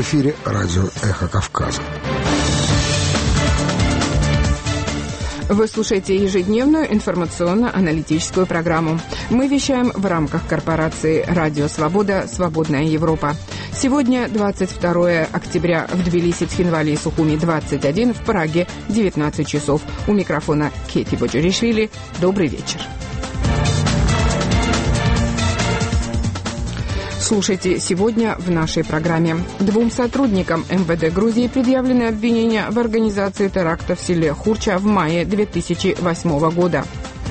эфире радио «Эхо Кавказа». Вы слушаете ежедневную информационно-аналитическую программу. Мы вещаем в рамках корпорации «Радио Свобода. Свободная Европа». Сегодня 22 октября. В Тбилиси, Цхинвале и Сухуми 21, в Праге 19 часов. У микрофона Кети Боджуришвили. Добрый вечер. Слушайте сегодня в нашей программе. 2 сотрудникам МВД Грузии предъявлены обвинения в организации теракта в селе Хурча в мае 2008 года.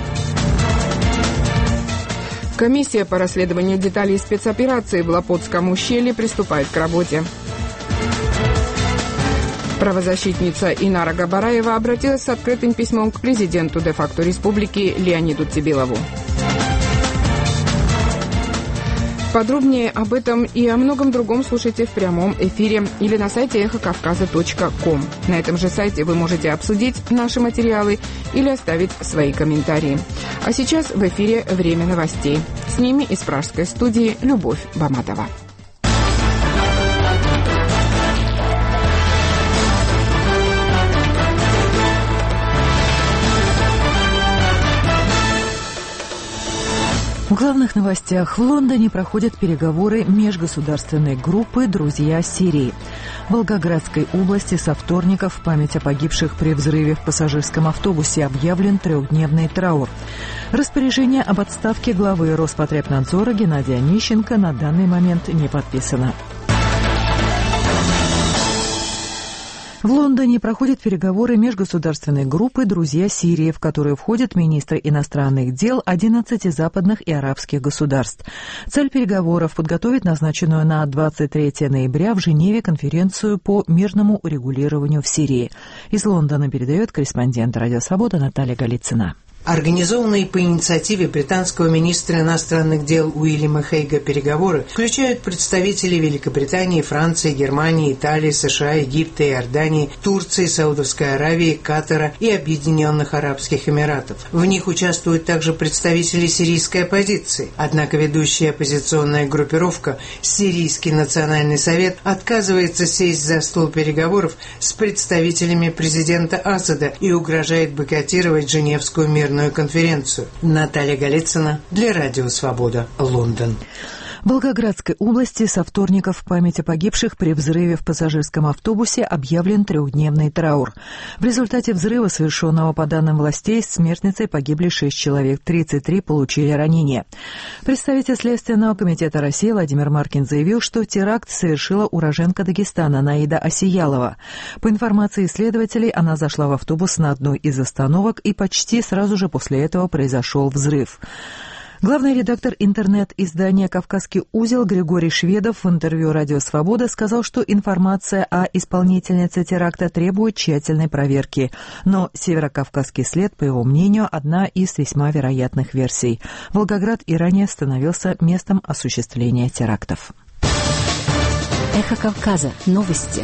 Комиссия по расследованию деталей спецоперации в Лопотском ущелье приступает к работе. Правозащитница Инара Габараева обратилась с открытым письмом к президенту де-факто республики Леониду Цибилову. Подробнее об этом и о многом другом слушайте в прямом эфире или на сайте эхокавказа.ком. На этом же сайте вы можете обсудить наши материалы или оставить свои комментарии. А сейчас в эфире «Время новостей». С ними из пражской студии Любовь Баматова. В главных новостях. В Лондоне проходят переговоры межгосударственной группы «Друзья Сирии». В Волгоградской области со вторника в память о погибших при взрыве в пассажирском автобусе объявлен 3-дневный траур. Распоряжение об отставке главы Роспотребнадзора Геннадия Онищенко на данный момент не подписано. В Лондоне проходят переговоры межгосударственной группы «Друзья Сирии», в которые входят министры иностранных дел 11 западных и арабских государств. Цель переговоров – подготовить назначенную на 23 ноября в Женеве конференцию по мирному урегулированию в Сирии. Из Лондона передает корреспондент «Радио Свобода» Наталья Голицына. Организованные по инициативе британского министра иностранных дел Уильяма Хейга переговоры включают представителей Великобритании, Франции, Германии, Италии, США, Египта, Иордании, Турции, Саудовской Аравии, Катара и Объединенных Арабских Эмиратов. В них участвуют также представители сирийской оппозиции. Однако ведущая оппозиционная группировка Сирийский национальный совет отказывается сесть за стол переговоров с представителями президента Асада и угрожает бойкотировать Женевскую мирную конференцию. Наталья Голицына для Радио Свобода, Лондон. В Волгоградской области со вторника в память о погибших при взрыве в пассажирском автобусе объявлен 3-дневный траур. В результате взрыва, совершенного по данным властей, смертницей погибли 6 человек, 33 получили ранения. Представитель Следственного комитета России Владимир Маркин заявил, что теракт совершила уроженка Дагестана Наида Осиялова. По информации следователей, она зашла в автобус на одной из остановок, и почти сразу же после этого произошел взрыв. Главный редактор интернет-издания «Кавказский узел» Григорий Шведов в интервью «Радио Свобода» сказал, что информация о исполнительнице теракта требует тщательной проверки. Но Северокавказский след, по его мнению, одна из весьма вероятных версий. Волгоград и ранее становился местом осуществления терактов. Эхо Кавказа. Новости.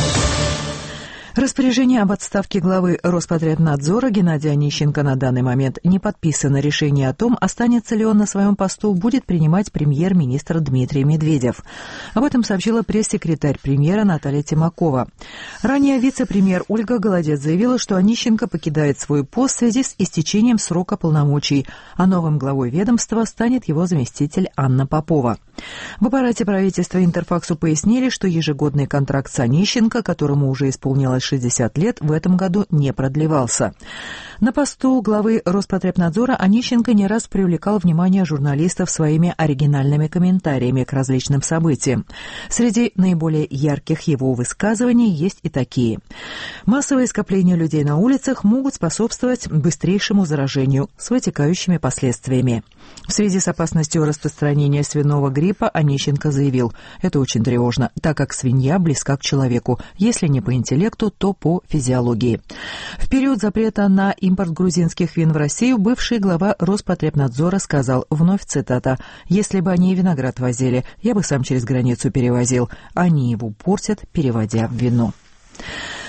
Распоряжение об отставке главы Роспотребнадзора Геннадия Онищенко на данный момент не подписано. Решение о том, останется ли он на своем посту, будет принимать премьер-министр Дмитрий Медведев. Об этом сообщила пресс-секретарь премьера Наталья Тимакова. Ранее вице-премьер Ольга Голодец заявила, что Онищенко покидает свой пост в связи с истечением срока полномочий, а новым главой ведомства станет его заместитель Анна Попова. В аппарате правительства Интерфаксу пояснили, что ежегодный контракт с Онищенко, которому уже исполнилось 60 лет, в этом году не продлевался. На посту главы Роспотребнадзора Онищенко не раз привлекал внимание журналистов своими оригинальными комментариями к различным событиям. Среди наиболее ярких его высказываний есть и такие. Массовые скопления людей на улицах могут способствовать быстрейшему заражению с вытекающими последствиями. В связи с опасностью распространения свиного гриппа Онищенко заявил: «Это очень тревожно, так как свинья близка к человеку, если не по интеллекту, то по физиологии». В период запрета на импорт грузинских вин в Россию бывший глава Роспотребнадзора сказал, вновь цитата: «Если бы они виноград возили, я бы сам через границу перевозил. Они его портят, переводя в вино».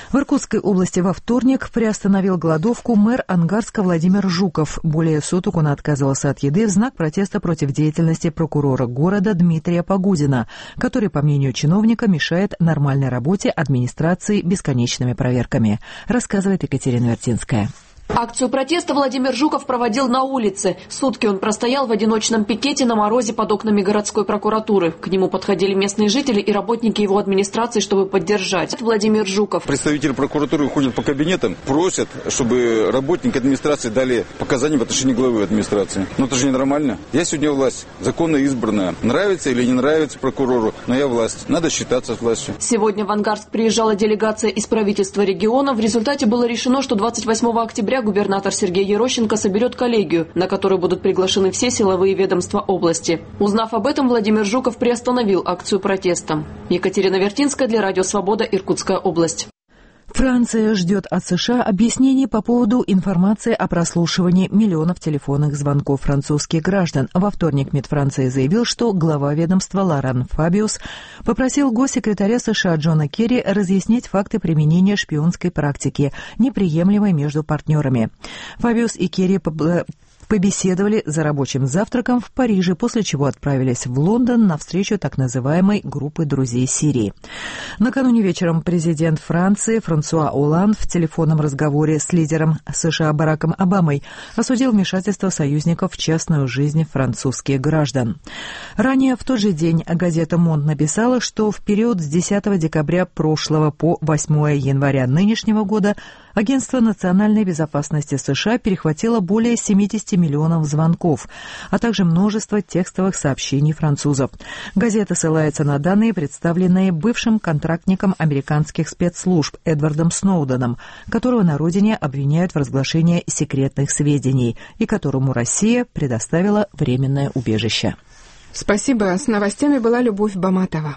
В Иркутской области во вторник приостановил голодовку мэр Ангарска Владимир Жуков. Более суток он отказывался от еды в знак протеста против деятельности прокурора города Дмитрия Погудина, который, по мнению чиновника, мешает нормальной работе администрации бесконечными проверками, рассказывает Екатерина Вертинская. Акцию протеста Владимир Жуков проводил на улице. Сутки он простоял в одиночном пикете на морозе под окнами городской прокуратуры. К нему подходили местные жители и работники его администрации, чтобы поддержать. Владимир Жуков. Представители прокуратуры ходят по кабинетам, просят, чтобы работники администрации дали показания в отношении главы администрации. Но это же ненормально. Я сегодня власть, законно избранная. Нравится или не нравится прокурору, но я власть. Надо считаться с властью. Сегодня в Ангарск приезжала делегация из правительства региона. В результате было решено, что 28 октября губернатор Сергей Ерощенко соберет коллегию, на которую будут приглашены все силовые ведомства области. Узнав об этом, Владимир Жуков приостановил акцию протеста. Екатерина Вертинская для Радио Свобода, Иркутская область. Франция ждет от США объяснений по поводу информации о прослушивании миллионов телефонных звонков французских граждан. Во вторник МИД Франции заявил, что глава ведомства Лоран Фабиус попросил госсекретаря США Джона Керри разъяснить факты применения шпионской практики, неприемлемой между партнерами. Фабиус и Керри побеседовали за рабочим завтраком в Париже, после чего отправились в Лондон на встречу так называемой группы друзей Сирии. Накануне вечером президент Франции Франсуа Олланд в телефонном разговоре с лидером США Бараком Обамой осудил вмешательство союзников в частную жизнь французских граждан. Ранее в тот же день газета «Монд» написала, что в период с 10 декабря прошлого по 8 января нынешнего года Агентство национальной безопасности США перехватило более 70 миллионов звонков, а также множество текстовых сообщений французов. Газета ссылается на данные, представленные бывшим контрактником американских спецслужб Эдвардом Сноуденом, которого на родине обвиняют в разглашении секретных сведений и которому Россия предоставила временное убежище. Спасибо. С новостями была Любовь Баматова.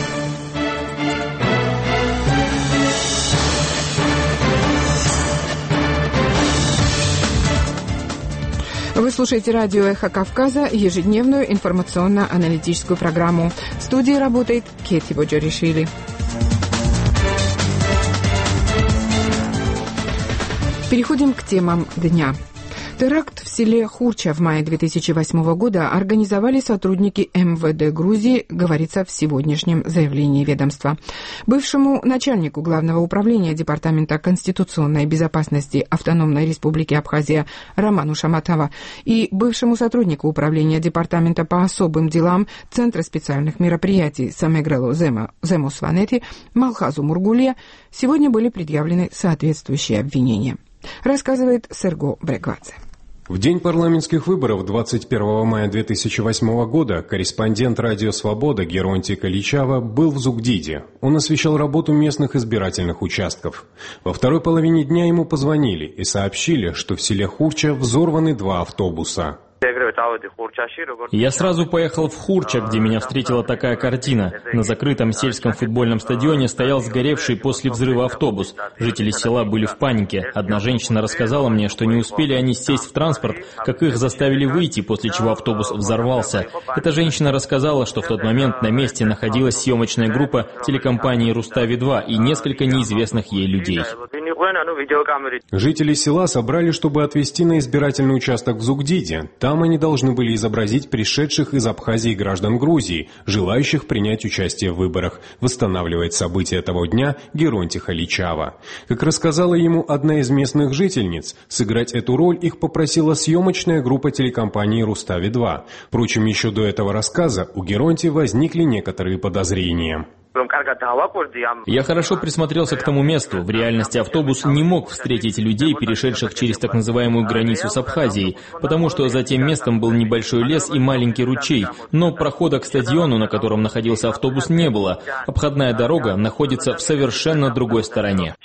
Вы слушаете радио «Эхо Кавказа», ежедневную информационно-аналитическую программу. В студии работает Кетти Боджоришвили. Переходим к темам дня. Теракт в селе Хурча в мае 2008 года организовали сотрудники МВД Грузии, говорится в сегодняшнем заявлении ведомства. Бывшему начальнику Главного управления Департамента конституционной безопасности Автономной Республики Абхазия Роману Шаматова и бывшему сотруднику Управления Департамента по особым делам Центра специальных мероприятий Самегрело Земусванети Малхазу Мургуле сегодня были предъявлены соответствующие обвинения. Рассказывает Серго Брегвадзе. В день парламентских выборов 21 мая 2008 года корреспондент «Радио Свобода» Геронтий Каличава был в Зугдиде. Он освещал работу местных избирательных участков. Во второй половине дня ему позвонили и сообщили, что в селе Хурча взорваны 2 автобуса. Я сразу поехал в Хурча, где меня встретила такая картина. На закрытом сельском футбольном стадионе стоял сгоревший после взрыва автобус. Жители села были в панике. Одна женщина рассказала мне, что не успели они сесть в транспорт, как их заставили выйти, после чего автобус взорвался. Эта женщина рассказала, что в тот момент на месте находилась съемочная группа телекомпании «Рустави-2» и несколько неизвестных ей людей. Жители села собрали, чтобы отвезти на избирательный участок в Зугдиде. Там они должны были изобразить пришедших из Абхазии граждан Грузии, желающих принять участие в выборах, восстанавливает события того дня Геронтий Халичава. Как рассказала ему одна из местных жительниц, сыграть эту роль их попросила съемочная группа телекомпании «Рустави-2». Впрочем, еще до этого рассказа у Геронтия возникли некоторые подозрения. Я хорошо присмотрелся к тому месту. В реальности автобус не мог встретить людей, перешедших через так называемую границу с Абхазией, потому что за тем местом был небольшой лес и маленький ручей, но прохода к стадиону, на котором находился автобус, не было. Обходная дорога находится в совершенно другой стороне.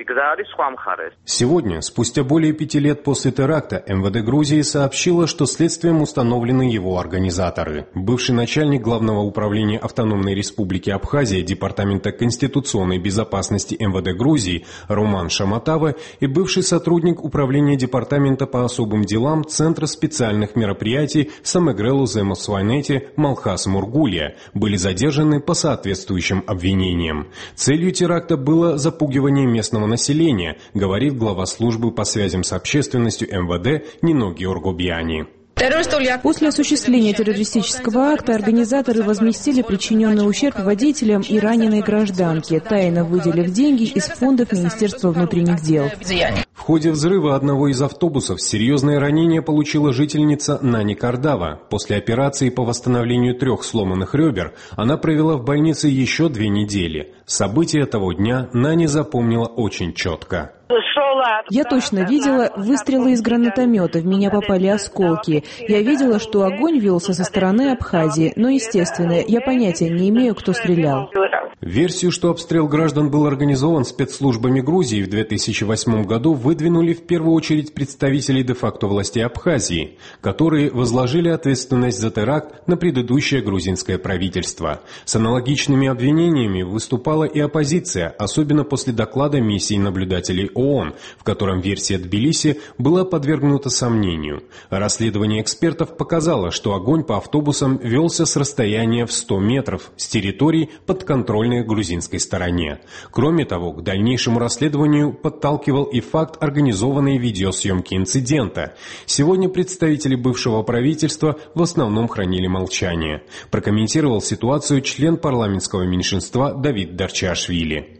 Сегодня, спустя более 5 лет после теракта, МВД Грузии сообщило, что следствием установлены его организаторы. Бывший начальник Главного управления Автономной Республики Абхазия Департамента конституционной безопасности МВД Грузии Роман Шаматава и бывший сотрудник Управления Департамента по особым делам Центра специальных мероприятий Самегрелу Земосвайнети Малхас Мургулия были задержаны по соответствующим обвинениям. Целью теракта было запугивание местного населения, говорит глава службы по связям с общественностью МВД Нино Георгобьяни. После осуществления террористического акта организаторы возместили причиненный ущерб водителям и раненой гражданке, тайно выделив деньги из фондов Министерства внутренних дел. В ходе взрыва одного из автобусов серьезное ранение получила жительница Нани Кардава. После операции по восстановлению 3 сломанных ребер она провела в больнице еще 2 недели. События того дня Нани запомнила очень четко. Я точно видела выстрелы из гранатомета, в меня попали осколки. Я видела, что огонь велся со стороны Абхазии, но, естественно, я понятия не имею, кто стрелял. Версию, что обстрел граждан был организован спецслужбами Грузии в 2008 году, выдвинули в первую очередь представители де-факто властей Абхазии, которые возложили ответственность за теракт на предыдущее грузинское правительство. С аналогичными обвинениями выступала и оппозиция, особенно после доклада миссии наблюдателей ООН, в котором версия Тбилиси была подвергнута сомнению. Расследование экспертов показало, что огонь по автобусам велся с расстояния в 100 метров с территорий подконтрольной грузинской стороне. Кроме того, к дальнейшему расследованию подталкивал и факт организованной видеосъемки инцидента. Сегодня представители бывшего правительства в основном хранили молчание. Прокомментировал ситуацию член парламентского меньшинства Давид Дарчиашвили.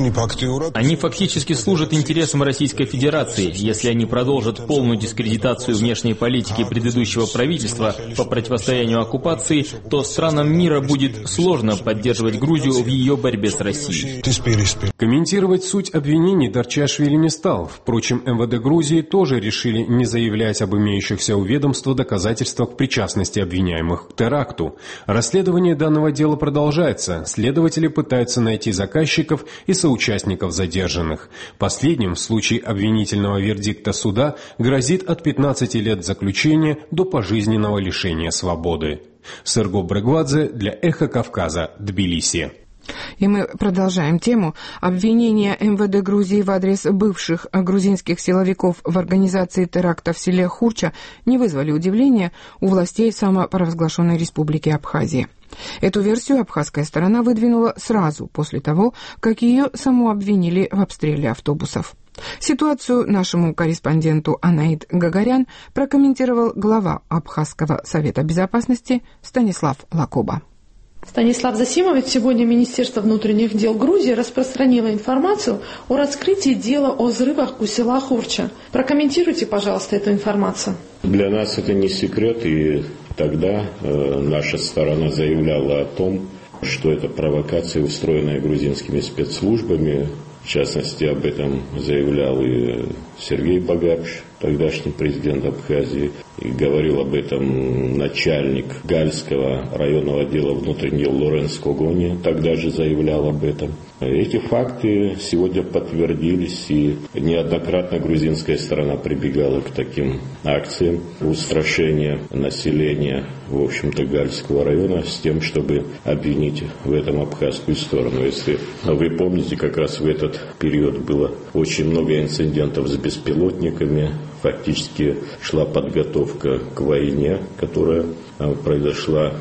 Они фактически служат интересам Российской Федерации. Если они продолжат полную дискредитацию внешней политики предыдущего правительства по противостоянию оккупации, то странам мира будет сложно поддерживать Грузию в ее борьбе с Россией. Комментировать суть обвинений Дарчиашвили не стал. Впрочем, МВД Грузии тоже решили не заявлять об имеющихся у ведомства доказательствах причастности обвиняемых к теракту. Расследование данного дела продолжается. Следователи пытаются найти заказчиков и соучастников задержанных. Последним в случае обвинительного вердикта суда грозит от 15 лет заключения до пожизненного лишения свободы. Серго Брегвадзе для «Эхо Кавказа», Тбилиси. И мы продолжаем тему. Обвинения МВД Грузии в адрес бывших грузинских силовиков в организации теракта в селе Хурча не вызвали удивления у властей самопровозглашенной республики Абхазия. Эту версию абхазская сторона выдвинула сразу после того, как ее саму обвинили в обстреле автобусов. Ситуацию нашему корреспонденту Анаид Гагарян прокомментировал глава Абхазского совета безопасности Станислав Лакоба. Станислав Засимович, сегодня Министерство внутренних дел Грузии распространило информацию о раскрытии дела о взрывах у села Хурча. Прокомментируйте, пожалуйста, эту информацию. Для нас это не секрет, и тогда наша сторона заявляла о том, что это провокация, устроенная грузинскими спецслужбами. В частности, об этом заявлял и Сергей Багапш, тогдашний президент Абхазии, и говорил об этом начальник Гальского районного отдела внутренних дел Лоренс Когони, тогда же заявлял об этом. Эти факты сегодня подтвердились, и неоднократно грузинская сторона прибегала к таким акциям устрашения населения, в общем-то, Гальского района с тем, чтобы обвинить в этом абхазскую сторону. Если вы помните, как раз в этот период было очень много инцидентов с беспилотниками, фактически шла подготовка к войне, которая произошла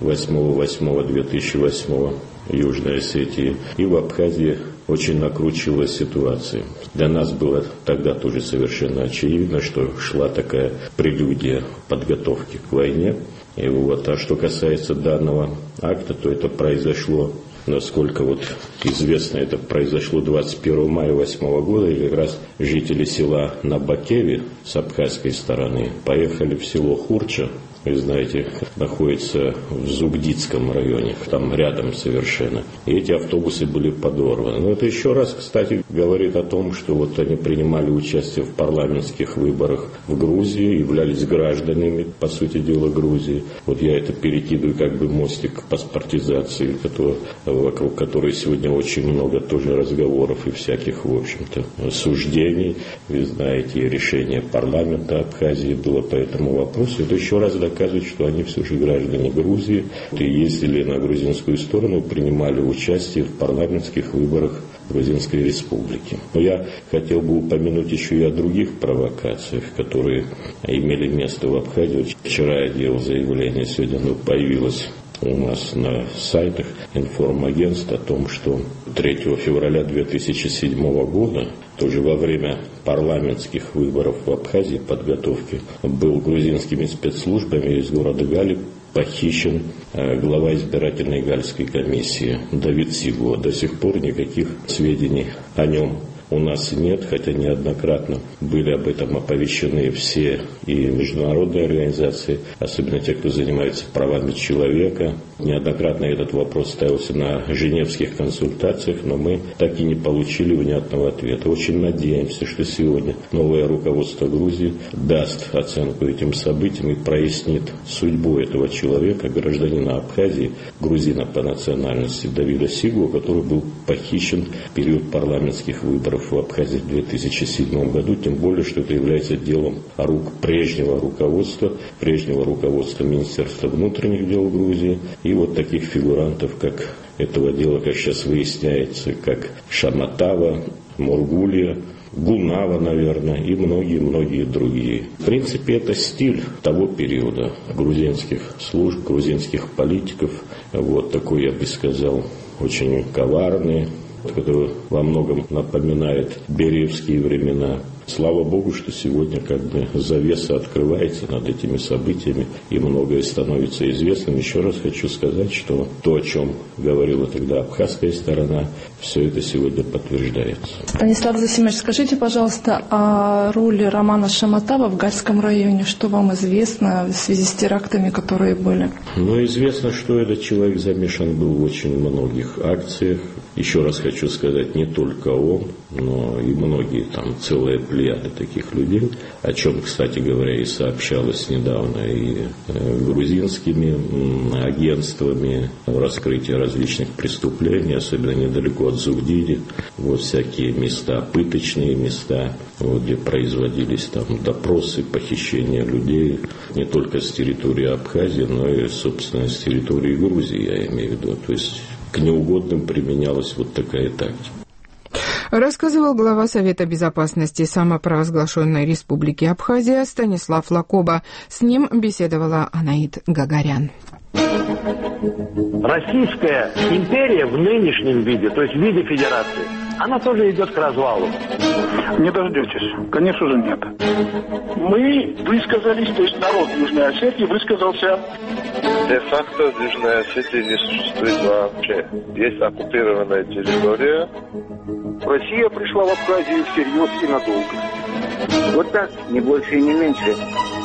8.8.2008 в Южной Осетии. И в Абхазии очень накручивалась ситуация. Для нас было тогда тоже совершенно очевидно, что шла такая прелюдия подготовки к войне. И вот, а что касается данного акта, то это произошло, насколько известно, это произошло 21 мая 2008 года, и как раз жители села Набакеви с абхазской стороны поехали в село Хурча вы знаете, находится в Зугдидском районе, там рядом совершенно. И эти автобусы были подорваны. Но это еще раз, кстати, говорит о том, что вот они принимали участие в парламентских выборах в Грузии, являлись гражданами, по сути дела, Грузии. Вот я это перекидываю как бы мостик к паспортизации, вокруг которой сегодня очень много тоже разговоров и всяких, в общем-то, суждений. Вы знаете, решение парламента Абхазии было по этому вопросу. Это еще раз доказывает, что они все же граждане Грузии и ездили на грузинскую сторону, принимали участие в парламентских выборах Грузинской Республики. Но я хотел бы упомянуть еще и о других провокациях, которые имели место в Абхазии. Вчера я делал заявление, сегодня оно появилось у нас на сайтах информагентств о том, что 3 февраля 2007 года, тоже во время парламентских выборов в Абхазии, подготовки, был грузинскими спецслужбами из города Гали похищен глава избирательной Гальской комиссии Давид Сигуа. До сих пор никаких сведений о нем у нас нет, хотя неоднократно были об этом оповещены все и международные организации, особенно те, кто занимается правами человека. Неоднократно этот вопрос ставился на женевских консультациях, но мы так и не получили внятного ответа. Очень надеемся, что сегодня новое руководство Грузии даст оценку этим событиям и прояснит судьбу этого человека, гражданина Абхазии, грузина по национальности Давида Сигуа, который был похищен в период парламентских выборов в Абхазии в 2007 году, тем более, что это является делом рук прежнего руководства Министерства внутренних дел Грузии и вот таких фигурантов, как этого дела, как сейчас выясняется, как Шаматава, Мургулия, Гунава, наверное, и многие-многие другие. В принципе, это стиль того периода грузинских служб, грузинских политиков. Вот такой, я бы сказал, очень коварный, который во многом напоминает бериевские времена. Слава Богу, что сегодня как бы завеса открывается над этими событиями и многое становится известным. Еще раз хочу сказать, что то, о чем говорила тогда абхазская сторона, все это сегодня подтверждается. Станислав Засимович, скажите, пожалуйста, о роли Романа Шаматава в Гальском районе. Что вам известно в связи с терактами, которые были? Известно, что этот человек замешан был в очень многих акциях. Еще раз хочу сказать, не только он, но и многие, там целая плеяда таких людей, о чем, кстати говоря, и сообщалось недавно и грузинскими агентствами, раскрытие различных преступлений, особенно недалеко от Зугдиди, вот всякие места, пыточные места, вот, где производились там допросы, похищения людей, не только с территории Абхазии, но и, собственно, с территории Грузии, я имею в виду, то есть к неугодным применялась вот такая тактика. Рассказывал глава Совета безопасности самопровозглашенной Республики Абхазия Станислав Лакоба. С ним беседовала Анаит Гагарян. Российская империя в нынешнем виде, то есть в виде федерации, она тоже идет к развалу. Не дождетесь. Конечно же, нет. Мы высказались, то есть народ Южной Осетии высказался. Де-факто в Южной Осетии не существует вообще. Есть оккупированная территория. Россия пришла в Абхазию всерьез и надолго. Вот так, не больше и не меньше.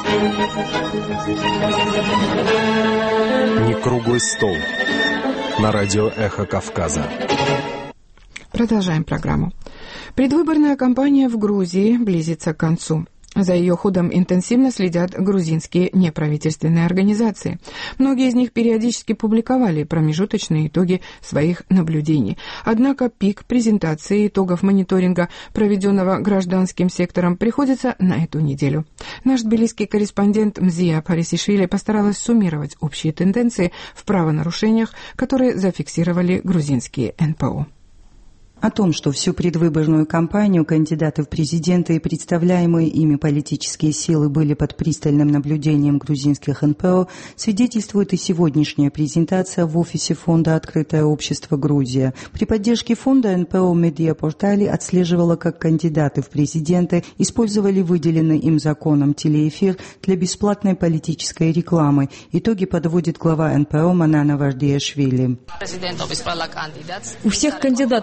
Не круглый стол. На радио «Эхо Кавказа». Продолжаем программу. Предвыборная кампания в Грузии близится к концу. За ее ходом интенсивно следят грузинские неправительственные организации. Многие из них периодически публиковали промежуточные итоги своих наблюдений. Однако пик презентации итогов мониторинга, проведенного гражданским сектором, приходится на эту неделю. Наш тбилисский корреспондент Мзия Парисишвили постаралась суммировать общие тенденции в правонарушениях, которые зафиксировали грузинские НПО. О том, что всю предвыборную кампанию кандидаты в президенты и представляемые ими политические силы были под пристальным наблюдением грузинских НПО, свидетельствует и сегодняшняя презентация в офисе фонда «Открытое общество Грузия». При поддержке фонда НПО «Медиапортали» отслеживала, как кандидаты в президенты использовали выделенный им законом телеэфир для бесплатной политической рекламы. Итоги подводит глава НПО Манана Вардиашвили. У всех кандидатов в президенты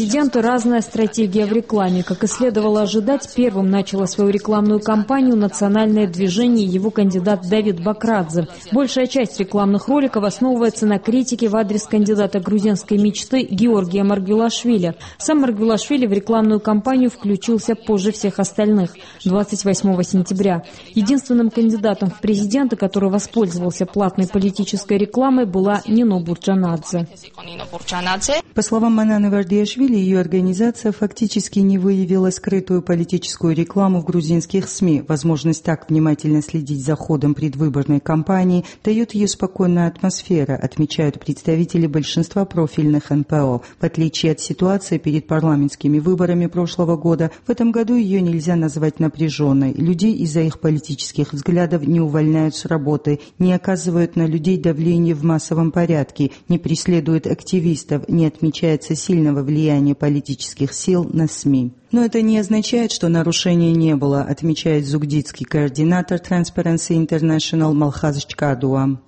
президента разная стратегия в рекламе. Как и следовало ожидать, первым начало свою рекламную кампанию национальное движение его кандидат Давид Бакрадзе. Большая часть рекламных роликов основывается на критике в адрес кандидата грузинской мечты Георгия Маргвелашвили. Сам Маргвелашвили в рекламную кампанию включился позже всех остальных, 28 сентября. Единственным кандидатом в президенты, который воспользовался платной политической рекламой, была Нино Бурджанадзе. По словам Мананы Вардиашвили, ее организация фактически не выявила скрытую политическую рекламу в грузинских СМИ. Возможность так внимательно следить за ходом предвыборной кампании дает ее спокойная атмосфера, отмечают представители большинства профильных НПО. В отличие от ситуации перед парламентскими выборами прошлого года, в этом году ее нельзя назвать напряженной. Людей из-за их политических взглядов не увольняют с работы, не оказывают на людей давление в массовом порядке, не преследуют активистов, не отмечается сильного влияния политических сил на СМИ. Но это не означает, что нарушений не было, отмечает зугдидский координатор Transparency International Малхаз Чкадуа.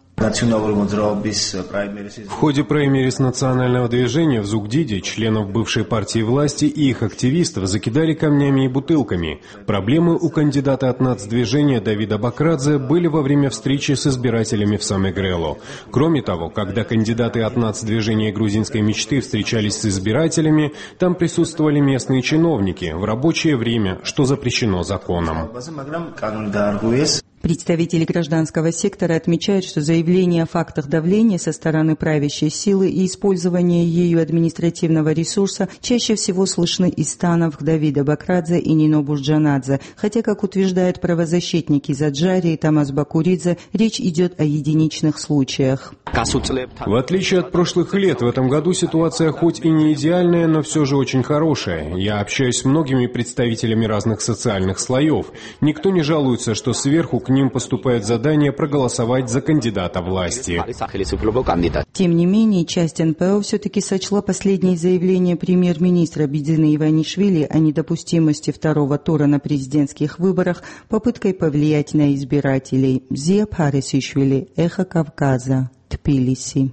В ходе праймериз национального движения в Зугдиде членов бывшей партии власти и их активистов закидали камнями и бутылками. Проблемы у кандидата от нацдвижения Давида Бакрадзе были во время встречи с избирателями в Самегрело. Кроме того, когда кандидаты от нацдвижения грузинской мечты встречались с избирателями, там присутствовали местные чиновники в рабочее время, что запрещено законом. Представители гражданского сектора отмечают, что заявления о фактах давления со стороны правящей силы и использования ею административного ресурса чаще всего слышны из станов Давида Бакрадзе и Нино Бурджанадзе, хотя, как утверждают правозащитники Заджари и Тамас Бакуридзе, речь идет о единичных случаях. В отличие от прошлых лет, в этом году ситуация хоть и не идеальная, но все же очень хорошая. Я общаюсь с многими представителями разных социальных слоев. Никто не жалуется, что сверху к ним поступают задания проголосовать за кандидата власти. Тем не менее, часть НПО все-таки сочла последнее заявление премьер-министра Бидзины Иванишвили о недопустимости второго тура на президентских выборах попыткой повлиять на избирателей. Зия Парисишвили, Эхо Кавказа, Тбилиси.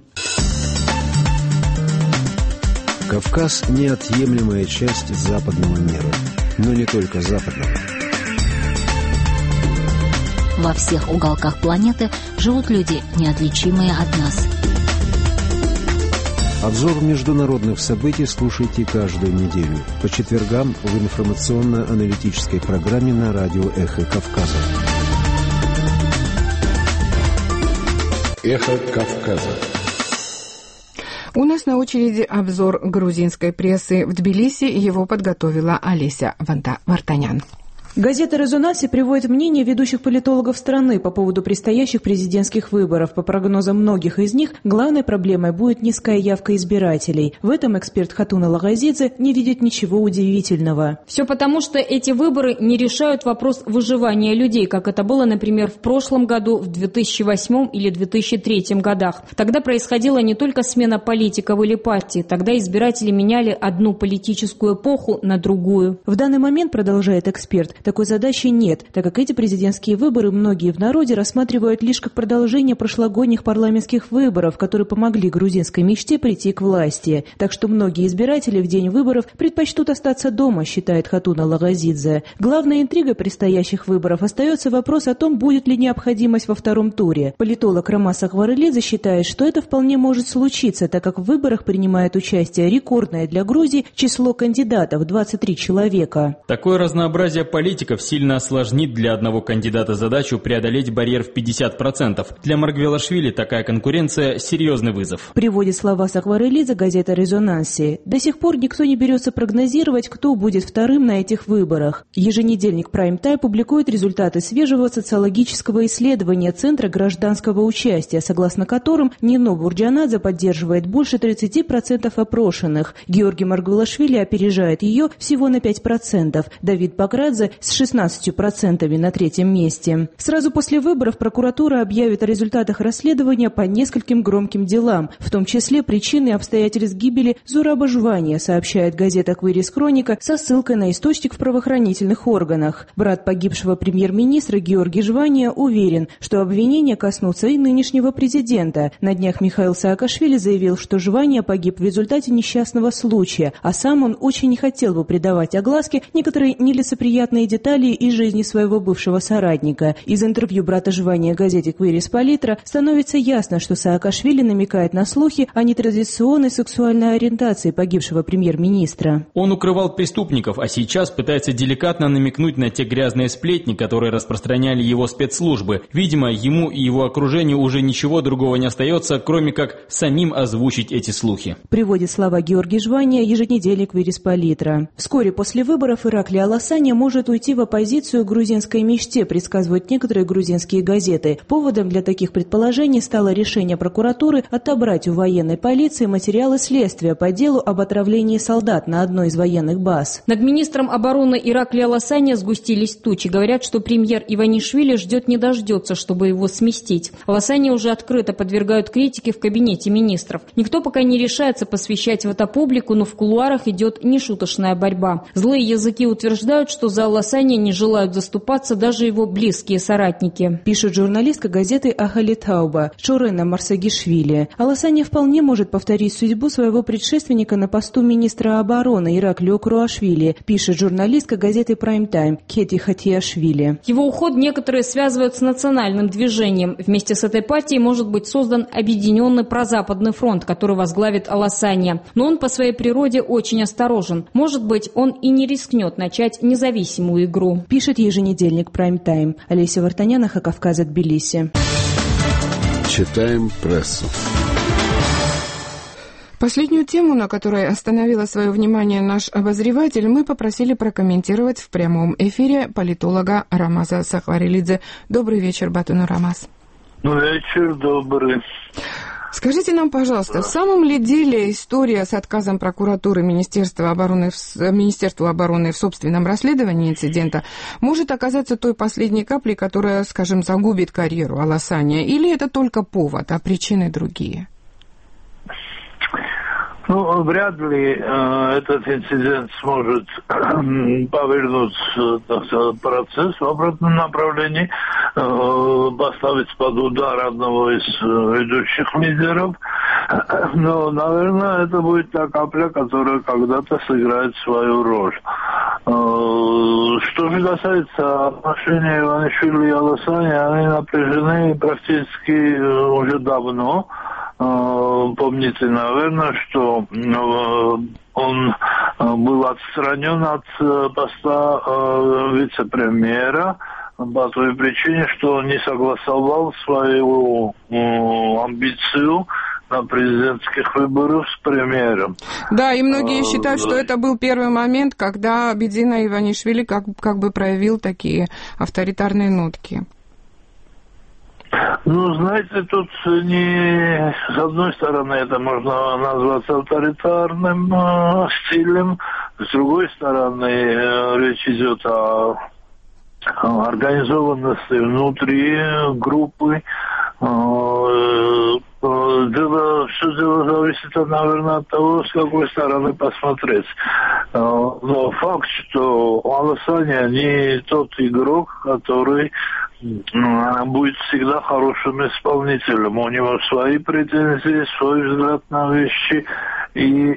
Кавказ – неотъемлемая часть западного мира, но не только западного. Во всех уголках планеты живут люди, неотличимые от нас. Обзор международных событий слушайте каждую неделю по четвергам в информационно-аналитической программе на радио «Эхо Кавказа». «Эхо Кавказа». У нас на очереди обзор грузинской прессы в Тбилиси. Его подготовила Олеся Вартанян. Газета «Резонанс» приводит мнение ведущих политологов страны по поводу предстоящих президентских выборов. По прогнозам многих из них, главной проблемой будет низкая явка избирателей. В этом эксперт Хатуна Лагазидзе не видит ничего удивительного. Все потому, что эти выборы не решают вопрос выживания людей, как это было, например, в прошлом году, в 2008 или 2003 годах. Тогда происходила не только смена политиков или партий, тогда избиратели меняли одну политическую эпоху на другую. В данный момент, продолжает эксперт, такой задачи нет, так как эти президентские выборы многие в народе рассматривают лишь как продолжение прошлогодних парламентских выборов, которые помогли грузинской мечте прийти к власти. Так что многие избиратели в день выборов предпочтут остаться дома, считает Хатуна Лагазидзе. Главной интригой предстоящих выборов остается вопрос о том, будет ли необходимость во втором туре. Политолог Ромас Ахварелидзе считает, что это вполне может случиться, так как в выборах принимает участие рекордное для Грузии число кандидатов – 23 человека. Такое разнообразие политиков сильно осложнит для одного кандидата задачу преодолеть барьер в 50%. Для Маргвелашвили такая конкуренция – серьезный вызов. Приводит слова Сахварелидзе газета «Резонанси». До сих пор никто не берется прогнозировать, кто будет вторым на этих выборах. Еженедельник Prime Time публикует результаты свежего социологического исследования Центра гражданского участия, согласно которым Нино Бурджанадзе поддерживает больше 30% опрошенных. Георгий Маргвелашвили опережает ее всего на 5%. Давид Бакрадзе с 16% на третьем месте. Сразу после выборов прокуратура объявит о результатах расследования по нескольким громким делам, в том числе причины и обстоятельств гибели Зураба Жвания, сообщает газета «Квирис Хроника» со ссылкой на источник в правоохранительных органах. Брат погибшего премьер-министра Георгий Жвания уверен, что обвинения коснутся и нынешнего президента. На днях Михаил Саакашвили заявил, что Жвания погиб в результате несчастного случая, а сам он очень не хотел бы придавать огласке некоторые нелицеприятные детали из жизни своего бывшего соратника. Из интервью брата Жвания газете «Квирис Политра» становится ясно, что Саакашвили намекает на слухи о нетрадиционной сексуальной ориентации погибшего премьер-министра. Он укрывал преступников, а сейчас пытается деликатно намекнуть на те грязные сплетни, которые распространяли его спецслужбы. Видимо, ему и его окружению уже ничего другого не остается, кроме как самим озвучить эти слухи. Приводит слова Георгия Жвания еженедельник «Квирис Политра». Вскоре после выборов Ираклий Аласаня может уйти в оппозицию грузинской мечте, предсказывают некоторые грузинские газеты. Поводом для таких предположений стало решение прокуратуры отобрать у военной полиции материалы следствия по делу об отравлении солдат на одной из военных баз. Над министром обороны Ираклия Аласаня сгустились тучи. Говорят, что премьер Иванишвили ждет не дождется, чтобы его сместить. Аласаня уже открыто подвергают критике в кабинете министров. Никто пока не решается посвящать в это публику, но в кулуарах идет нешуточная борьба. Злые языки утверждают, что за Аласаня не желают заступаться даже его близкие соратники. Пишет журналистка газеты «Ахалитауба» Шорена Марсагишвили. Аласаня вполне может повторить судьбу своего предшественника на посту министра обороны Ираклио Круашвили, пишет журналистка газеты «Прайм-тайм» Кети Хатиашвили. Его уход некоторые связывают с национальным движением. Вместе с этой партией может быть создан Объединенный прозападный фронт, который возглавит Аласаня. Но он по своей природе очень осторожен. Может быть, он и не рискнет начать независимую игру. Пишет еженедельник «Прайм-тайм». Олеся Вартаняна, Хакавказ, Тбилиси. Читаем прессу. Последнюю тему, на которой остановила свое внимание наш обозреватель, мы попросили прокомментировать в прямом эфире политолога Рамаза Сахварилидзе. Добрый вечер, Батуну Рамаз. Вечер добрый. Скажите нам, пожалуйста, в самом ли деле история с отказом прокуратуры Министерства обороны в собственном расследовании инцидента может оказаться той последней каплей, которая, скажем, загубит карьеру Аласаня, или это только повод, а причины другие? Ну, вряд ли этот инцидент сможет повернуть процесс в обратном направлении, поставить под удар одного из ведущих лидеров. Но, наверное, это будет та капля, которая когда-то сыграет свою роль. Что же касается отношений Иванишвили и Аласаня, они напряжены практически уже давно. Помните, наверное, что он был отстранен от поста вице-премьера по той причине, что он не согласовал свою амбицию на президентских выборах с премьером. Да, и многие считают, что это был первый момент, когда Бедзина Иванишвили как бы проявил такие авторитарные нотки. Ну, знаете, тут не с одной стороны это можно назвать авторитарным стилем, с другой стороны речь идет о организованности внутри группы. Все дело зависит, наверное, от того, с какой стороны посмотреть. Но факт, что Аласаня не тот игрок, который будет всегда хорошим исполнителем. У него свои претензии, свой взгляд на вещи. И,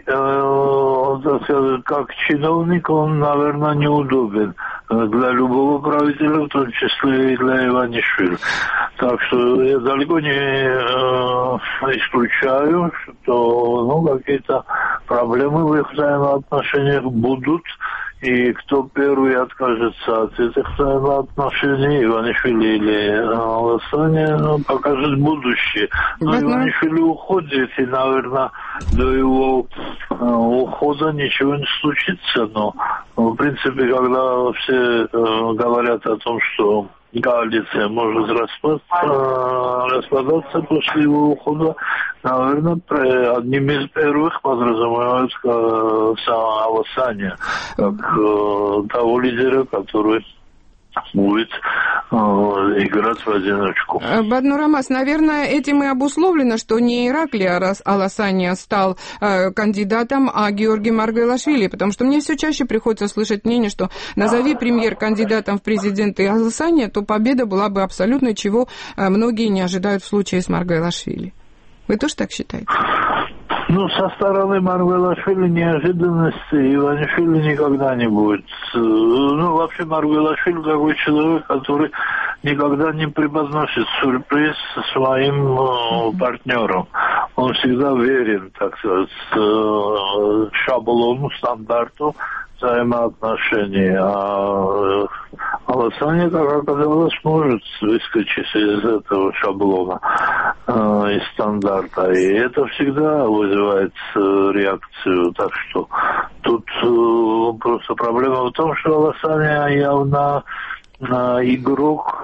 как чиновник, он, наверное, неудобен для любого правителя, в том числе и для Иванишвили. Так что я далеко не исключаю, что какие-то проблемы в их взаимоотношениях будут. И кто первый откажется от этих взаимоотношений, Иванишвили или Аласаня, покажет будущее. Но Иванишвили уходит, и, наверное, до его ухода ничего не случится. Но, в принципе, когда все говорят о том, что коалиция может распадаться после его ухода, наверное, одним из первых подразумевается Аласаня, как того лидера, который будет играть в одиночку. Баднур Алмаз, наверное, этим и обусловлено, что не Иракли Аласанья стал кандидатом, а Георгий Маргвелашвили, потому что мне все чаще приходится слышать мнение, что назови премьер кандидатом в президенты Аласанья, то победа была бы абсолютной, чего многие не ожидают в случае с Маргвелашвили. Вы тоже так считаете? Ну, со стороны Маргвелашвили неожиданности Иванишвили никогда не будет. Ну, вообще Маргвелашвили такой человек, который никогда не преподносит сюрприз своим партнерам. Он всегда верен, так сказать, шаблону, стандарту взаимоотношений. А Аласанья, как оказалось, может выскочить из этого шаблона, из стандарта. И это всегда вызывает реакцию. Так что тут просто проблема в том, что Аласанья явно игрок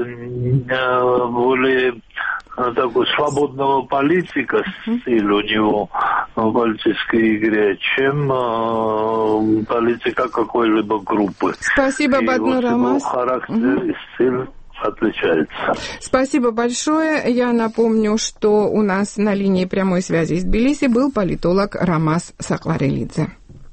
более такой свободного политика, стиль у него в политической игре, чем политика какой-либо группы. Спасибо, Баднур Алмаз. Характер и стиль отличается. Спасибо большое. Я напомню, что у нас на линии прямой связи из Тбилиси был политолог Рамаз Сакварелидзе.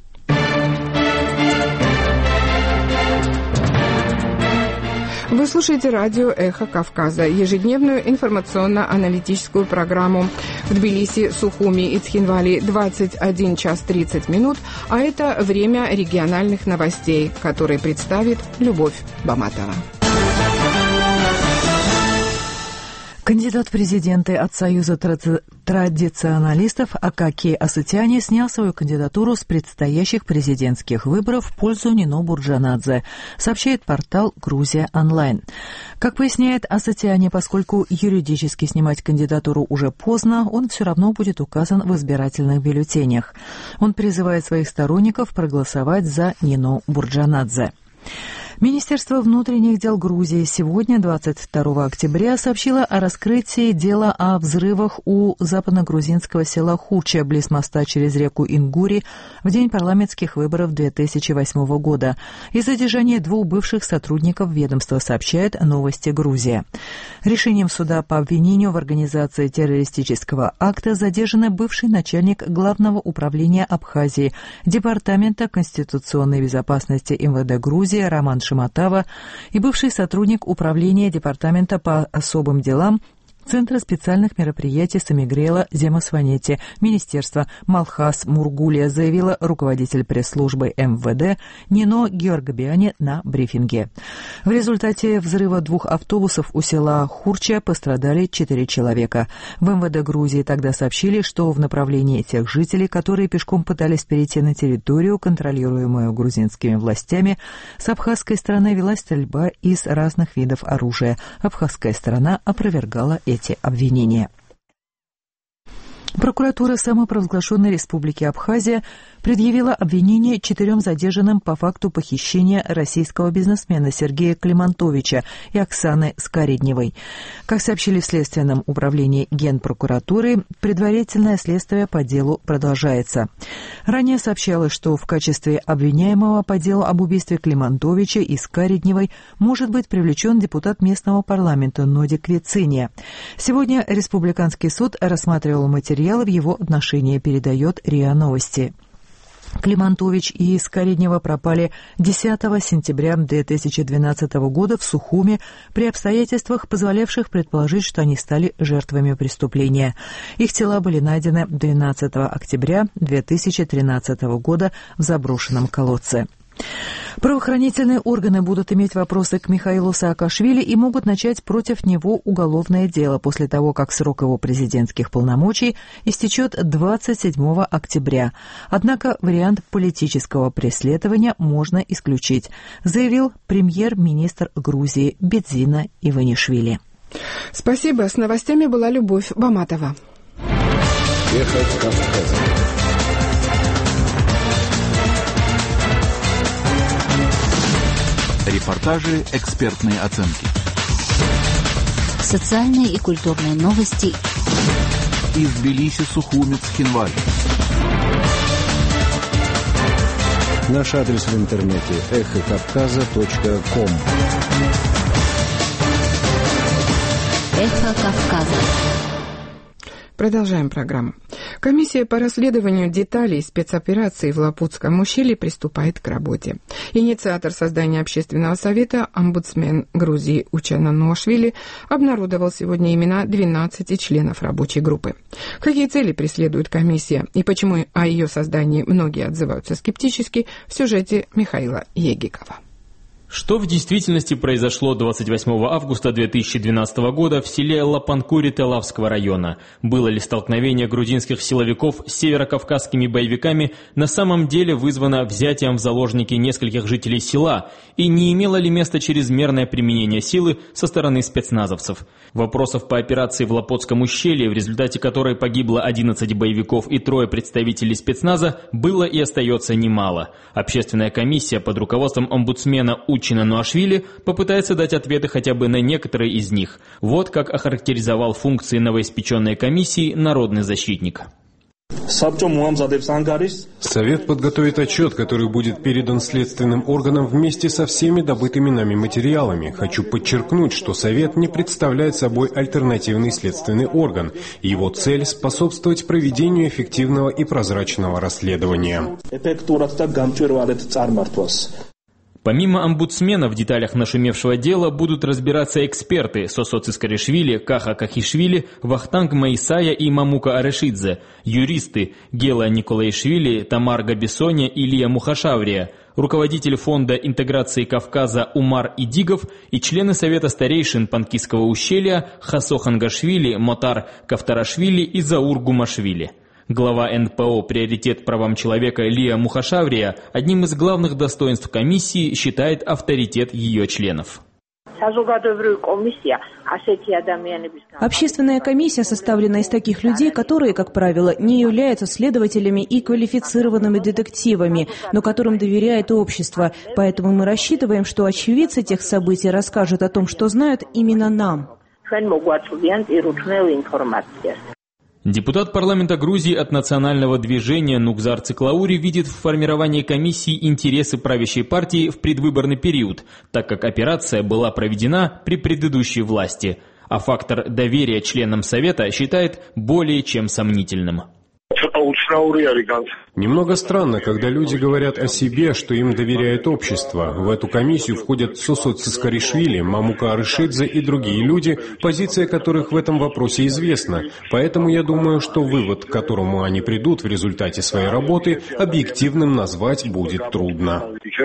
Вы слушаете радио «Эхо Кавказа», ежедневную информационно-аналитическую программу. В Тбилиси, Сухуми и Цхинвали 21 час 30 минут, а это время региональных новостей, которые представит Любовь Баматова. Кандидат в президенты от Союза традиционалистов Акаки Асатиани снял свою кандидатуру с предстоящих президентских выборов в пользу Нино Бурджанадзе, сообщает портал «Грузия онлайн». Как поясняет Асатиани, поскольку юридически снимать кандидатуру уже поздно, он все равно будет указан в избирательных бюллетенях. Он призывает своих сторонников проголосовать за Нино Бурджанадзе. Министерство внутренних дел Грузии сегодня, 22 октября, сообщило о раскрытии дела о взрывах у западногрузинского села Хурча близ моста через реку Ингури в день парламентских выборов 2008 года и задержание 2 бывших сотрудников ведомства, сообщает «Новости Грузия». Решением суда по обвинению в организации террористического акта задержаны бывший начальник Главного управления Абхазии, Департамента конституционной безопасности МВД Грузии Роман Шиматава и бывший сотрудник управления Департамента по особым делам Центра специальных мероприятий Самигрела Земасванети Министерства Малхас Мургулия, заявила руководитель пресс-службы МВД Нино Георгабиани на брифинге. В результате взрыва 2 автобусов у села Хурча пострадали 4 человека. В МВД Грузии тогда сообщили, что в направлении тех жителей, которые пешком пытались перейти на территорию, контролируемую грузинскими властями, с абхазской стороны велась стрельба из разных видов оружия. Абхазская сторона опровергала эти обвинения. Прокуратура самопровозглашенной Республики Абхазия предъявила обвинение 4 задержанным по факту похищения российского бизнесмена Сергея Климантовича и Оксаны Скаредневой. Как сообщили в Следственном управлении Генпрокуратуры, предварительное следствие по делу продолжается. Ранее сообщалось, что в качестве обвиняемого по делу об убийстве Климантовича и Скаредневой может быть привлечен депутат местного парламента Нодик Вициния. Сегодня Республиканский суд рассматривал материалы в его отношении, передает РИА Новости. Климантович и Скареднева пропали 10 сентября 2012 года в Сухуми при обстоятельствах, позволявших предположить, что они стали жертвами преступления. Их тела были найдены 12 октября 2013 года в заброшенном колодце. Правоохранительные органы будут иметь вопросы к Михаилу Саакашвили и могут начать против него уголовное дело после того, как срок его президентских полномочий истечет 27 октября. Однако вариант политического преследования можно исключить, заявил премьер-министр Грузии Бедзина Иванишвили. Спасибо. С новостями была Любовь Баматова. Эхо Кавказа. Репортажи, экспертные оценки. Социальные и культурные новости. Из Тбилиси, Сухуми, Цхинвали. Наш адрес в интернете эхокавказа.ком. Эхо Кавказа. Продолжаем программу. Комиссия по расследованию деталей спецоперации в Лапутском ущелье приступает к работе. Инициатор создания общественного совета, омбудсмен Грузии Учана Нуашвили, обнародовал сегодня имена 12 членов рабочей группы. Какие цели преследует комиссия и почему о ее создании многие отзываются скептически, в сюжете Михаила Егикова. Что в действительности произошло 28 августа 2012 года в селе Лапанкури Телавского района? Было ли столкновение грузинских силовиков с северокавказскими боевиками на самом деле вызвано взятием в заложники нескольких жителей села? И не имело ли место чрезмерное применение силы со стороны спецназовцев? Вопросов по операции в Лапотском ущелье, в результате которой погибло 11 боевиков и 3 представителей спецназа, было и остается немало. Общественная комиссия под руководством омбудсмена Учана Нуашвили попытается дать ответы хотя бы на некоторые из них. Вот как охарактеризовал функции новоиспеченной комиссии народный защитник. Совет подготовит отчет, который будет передан следственным органам вместе со всеми добытыми нами материалами. Хочу подчеркнуть, что Совет не представляет собой альтернативный следственный орган. Его цель – способствовать проведению эффективного и прозрачного расследования. Помимо омбудсмена в деталях нашумевшего дела будут разбираться эксперты Сосо Цискаришвили, Каха Кахишвили, Вахтанг Маисая и Мамука Арешидзе, юристы Гела Николаишвили, Тамар Габисоня и Лия Мухашаврия, руководитель фонда интеграции Кавказа Умар Идигов и члены Совета старейшин Панкисского ущелья Хасо Хангашвили, Мотар Кавтарашвили и Заур Гумашвили. Глава НПО «Приоритет правам человека» Лия Мухашаврия одним из главных достоинств комиссии считает авторитет ее членов. Общественная комиссия составлена из таких людей, которые, как правило, не являются следователями и квалифицированными детективами, но которым доверяет общество. Поэтому мы рассчитываем, что очевидцы тех событий расскажут о том, что знают именно нам. Депутат парламента Грузии от национального движения Нукзар Циклаури видит в формировании комиссии интересы правящей партии в предвыборный период, так как операция была проведена при предыдущей власти, а фактор доверия членам Совета считает более чем сомнительным. Немного странно, когда люди говорят о себе, что им доверяет общество. В эту комиссию входят Сосо Цискаришвили, Мамука Арешидзе и другие люди, позиция которых в этом вопросе известна. Поэтому я думаю, что вывод, к которому они придут в результате своей работы, объективным назвать будет трудно.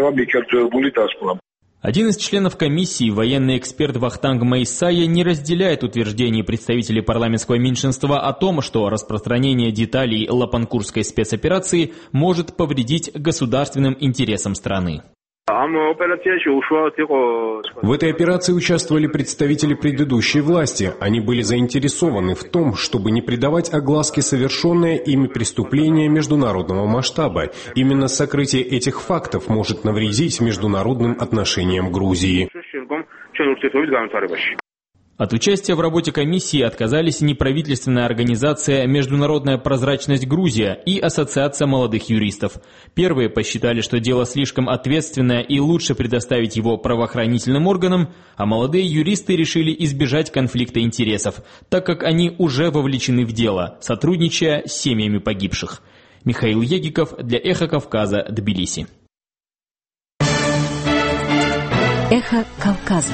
Один из членов комиссии, военный эксперт Вахтанг Маисая, не разделяет утверждений представителей парламентского меньшинства о том, что распространение деталей лапанкурской спецоперации может повредить государственным интересам страны. В этой операции участвовали представители предыдущей власти. Они были заинтересованы в том, чтобы не придавать огласке совершенное ими преступление международного масштаба. Именно сокрытие этих фактов может навредить международным отношениям Грузии. От участия в работе комиссии отказались неправительственная организация «Международная прозрачность Грузия» и Ассоциация молодых юристов. Первые посчитали, что дело слишком ответственное и лучше предоставить его правоохранительным органам, а молодые юристы решили избежать конфликта интересов, так как они уже вовлечены в дело, сотрудничая с семьями погибших. Михаил Егиков для «Эхо Кавказа», Тбилиси. Эхо Кавказа.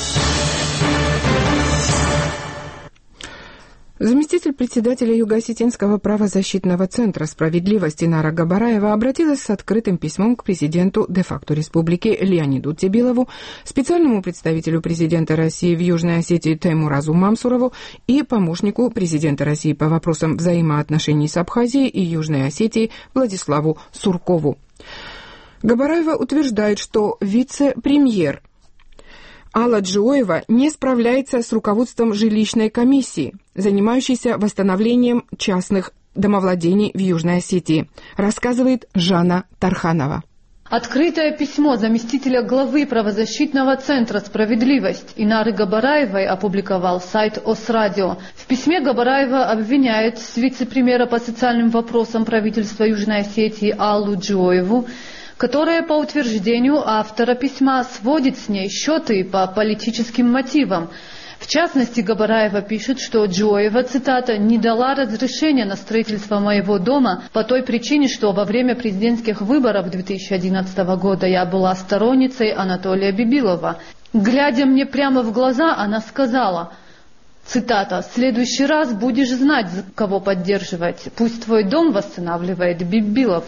Заместитель председателя Юго-Осетинского правозащитного центра «Справедливость» Инара Габараева обратилась с открытым письмом к президенту де-факто республики Леониду Тебилову, специальному представителю президента России в Южной Осетии Теймуразу Мамсурову и помощнику президента России по вопросам взаимоотношений с Абхазией и Южной Осетией Владиславу Суркову. Габараева утверждает, что вице-премьер Алла Джиоева не справляется с руководством жилищной комиссии, занимающейся восстановлением частных домовладений в Южной Осетии, рассказывает Жанна Тарханова. Открытое письмо заместителя главы правозащитного центра «Справедливость» Инары Габараевой опубликовал сайт ОСРадио. В письме Габараева обвиняет вице-премьера по социальным вопросам правительства Южной Осетии Аллу Джиоеву которая, по утверждению автора письма, сводит с ней счеты по политическим мотивам. В частности, Габараева пишет, что Джоева, цитата, «не дала разрешения на строительство моего дома по той причине, что во время президентских выборов 2011 года я была сторонницей Анатолия Бибилова. Глядя мне прямо в глаза, она сказала, цитата, «в следующий раз будешь знать, кого поддерживать. Пусть твой дом восстанавливает Бибилов».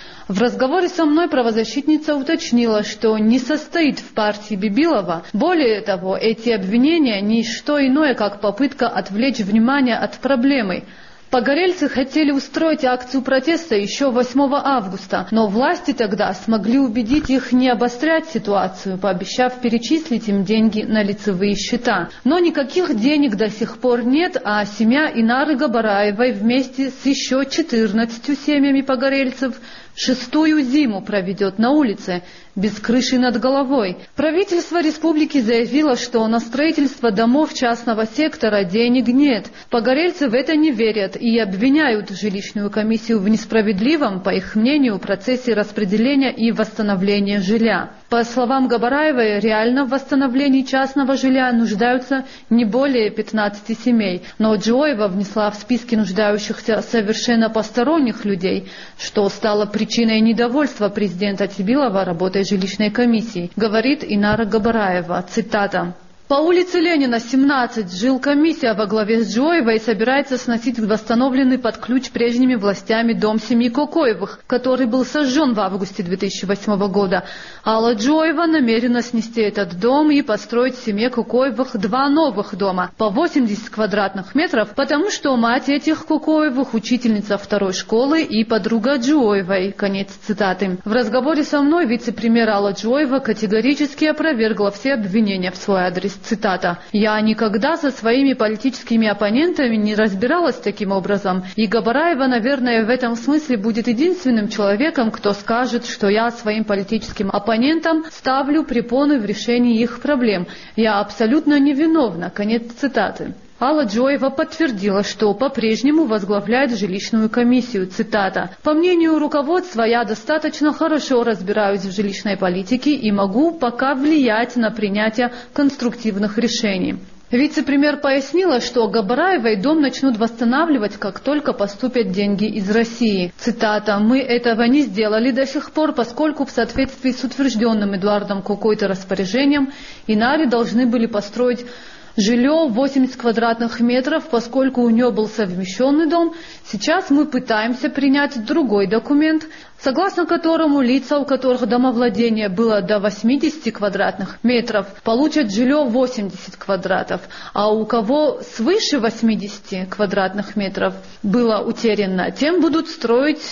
В разговоре со мной правозащитница уточнила, что не состоит в партии Бибилова. Более того, эти обвинения не что иное, как попытка отвлечь внимание от проблемы. Погорельцы хотели устроить акцию протеста еще 8 августа, но власти тогда смогли убедить их не обострять ситуацию, пообещав перечислить им деньги на лицевые счета. Но никаких денег до сих пор нет, а семья Инары Габараевой вместе с еще 14 семьями погорельцев 6-ю зиму проведет на улице, без крыши над головой. Правительство республики заявило, что на строительство домов частного сектора денег нет. Погорельцы в это не верят и обвиняют жилищную комиссию в несправедливом, по их мнению, процессе распределения и восстановления жилья. По словам Габараевой, реально в восстановлении частного жилья нуждаются не более 15 семей. Но Джоева внесла в списки нуждающихся совершенно посторонних людей, что стало причиной недовольства президента Тибилова работой жилищной комиссии, говорит Инара Габараева, цитата. По улице Ленина, 17, жилкомиссия во главе с Джоевой собирается сносить восстановленный под ключ прежними властями дом семьи Кокоевых, который был сожжен в августе 2008 года. Алла Джоева намерена снести этот дом и построить в семье Кокоевых 2 новых дома по 80 квадратных метров, потому что мать этих Кокоевых учительница 2-й школы и подруга Джоевой. Конец цитаты. В разговоре со мной вице-премьер Алла Джоева категорически опровергла все обвинения в свой адрес. Цитата. «Я никогда со своими политическими оппонентами не разбиралась таким образом, и Габараева, наверное, в этом смысле будет единственным человеком, кто скажет, что я своим политическим оппонентам ставлю препоны в решении их проблем. Я абсолютно невиновна». Конец цитаты. Алла Джоева подтвердила, что по-прежнему возглавляет жилищную комиссию. Цитата. «По мнению руководства, я достаточно хорошо разбираюсь в жилищной политике и могу пока влиять на принятие конструктивных решений». Вице-премьер пояснила, что Габараевой дом начнут восстанавливать, как только поступят деньги из России. Цитата. «Мы этого не сделали до сих пор, поскольку в соответствии с утвержденным Эдуардом Кокойто распоряжением Инаре должны были построить жилье 80 квадратных метров, поскольку у нее был совмещенный дом. Сейчас мы пытаемся принять другой документ, согласно которому лица, у которых домовладение было до 80 квадратных метров, получат жилье 80 квадратов, а у кого свыше 80 квадратных метров было утеряно, тем будут строить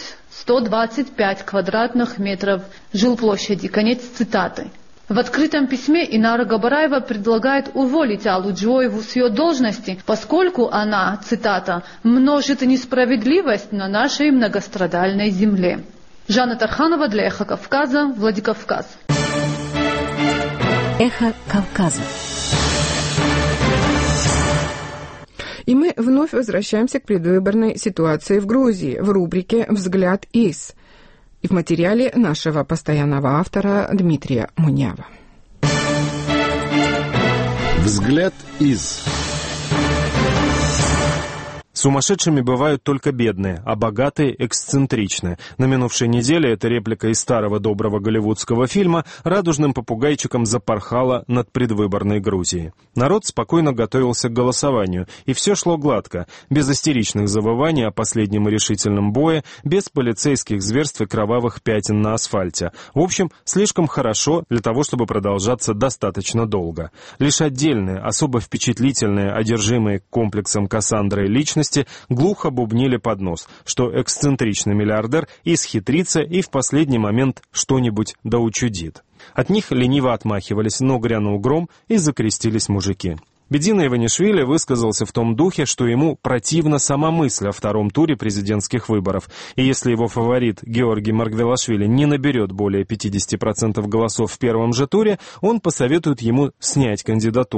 125 квадратных метров жилплощади». Конец цитаты. В открытом письме Инара Габараева предлагает уволить Аллу Джоеву с ее должности, поскольку она, цитата, «множит несправедливость на нашей многострадальной земле». Жанна Тарханова для «Эхо Кавказа», Владикавказ. «Эхо Кавказа». И мы вновь возвращаемся к предвыборной ситуации в Грузии в рубрике «Взгляд из». И в материале нашего постоянного автора Дмитрия Мунява. Взгляд из. Сумасшедшими бывают только бедные, а богатые – эксцентричны. На минувшей неделе эта реплика из старого доброго голливудского фильма радужным попугайчиком запорхала над предвыборной Грузией. Народ спокойно готовился к голосованию, и все шло гладко, без истеричных завываний о последнем и решительном бое, без полицейских зверств и кровавых пятен на асфальте. В общем, слишком хорошо для того, чтобы продолжаться достаточно долго. Лишь отдельные, особо впечатлительные, одержимые комплексом Кассандры личности глухо бубнили под нос, что эксцентричный миллиардер исхитрится и в последний момент что-нибудь доучудит. От них лениво отмахивались, но грянул гром и закрестились мужики. Бедина Иванишвили высказался в том духе, что ему противна сама мысль о втором туре президентских выборов, и если его фаворит Георгий Маргвелашвили не наберет более 50% голосов в первом же туре, он посоветует ему снять кандидатуру.